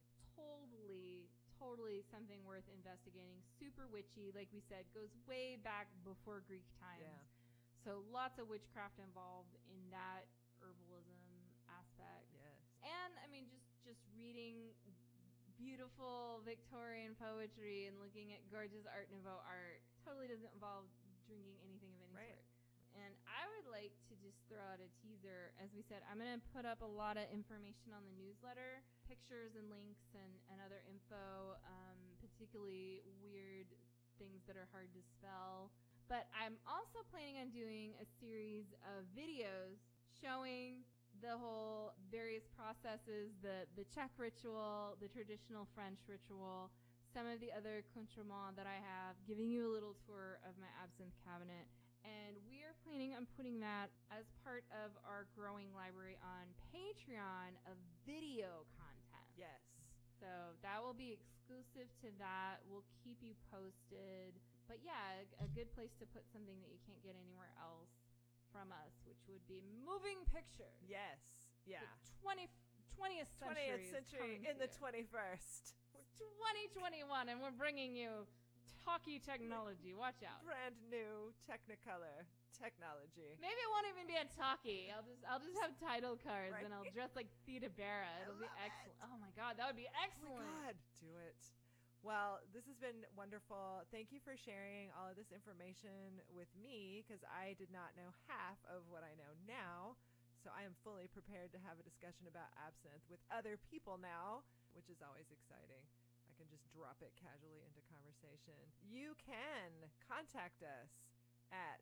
totally something worth investigating. Super witchy, like we said, goes way back before Greek times. Yeah. So lots of witchcraft involved in that herbalism aspect. Yes. And just reading beautiful Victorian poetry and looking at gorgeous Art Nouveau art totally doesn't involve drinking anything of any sort. And I would like to just throw out a teaser. As we said, I'm going to put up a lot of information on the newsletter, pictures and links and other info, particularly weird things that are hard to spell. But I'm also planning on doing a series of videos showing the whole various processes, the Czech ritual, the traditional French ritual, some of the other accoutrements that I have, giving you a little tour of my absinthe cabinet. And we are planning on putting that as part of our growing library on Patreon of video content. Yes. So that will be exclusive to that. We'll keep you posted. But yeah, a good place to put something that you can't get anywhere else from us, which would be moving pictures. Yes. Yeah. The 20th century in the 21st. 2021, and we're bringing you talkie technology. Watch out. Brand new Technicolor technology. Maybe it won't even be a talkie. I'll just have title cards, right? And I'll dress like Theta Bara. It'll be excellent. Oh my god, that would be excellent. Oh my god, do it. Well, this has been wonderful. Thank you for sharing all of this information with me, because I did not know half of what I know now. So I am fully prepared to have a discussion about absinthe with other people now, which is always exciting. I can just drop it casually into conversation. You can contact us at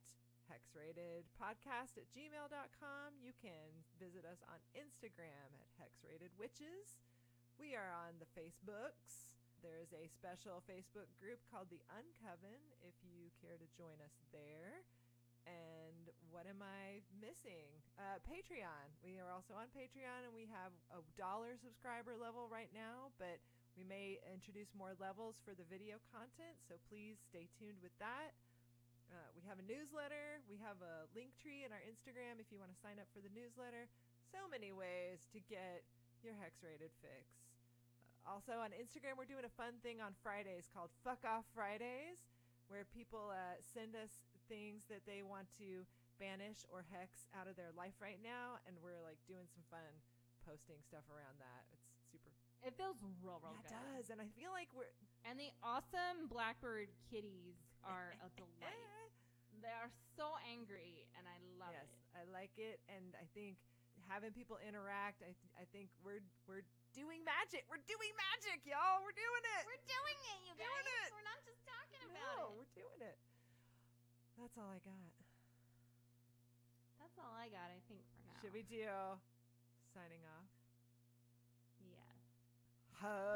hexratedpodcast@gmail.com. You can visit us on Instagram at hexratedwitches. We are on the Facebooks. There is a special Facebook group called The Uncoven if you care to join us there. And what am I missing? Patreon. We are also on Patreon, and we have a $1 subscriber level right now, but we may introduce more levels for the video content, so please stay tuned with that. We have a newsletter. We have a link tree in our Instagram if you want to sign up for the newsletter. So many ways to get your Hex-Rated fix. Also on Instagram, we're doing a fun thing on Fridays called Fuck Off Fridays, where people send us things that they want to banish or hex out of their life right now, and we're like doing some fun posting stuff around that. It's super. It feels real good. It does, and I feel like we're. And the awesome Blackbird kitties are a delight. They are so angry, and I love it. Yes, I like it, and I think having people interact, I think we're doing magic. We're doing magic, y'all. We're doing it. We're doing it, you guys. We're not just talking about it. No, we're doing it. That's all I got. That's all I got, I think, for now. Should we do signing off? Yes.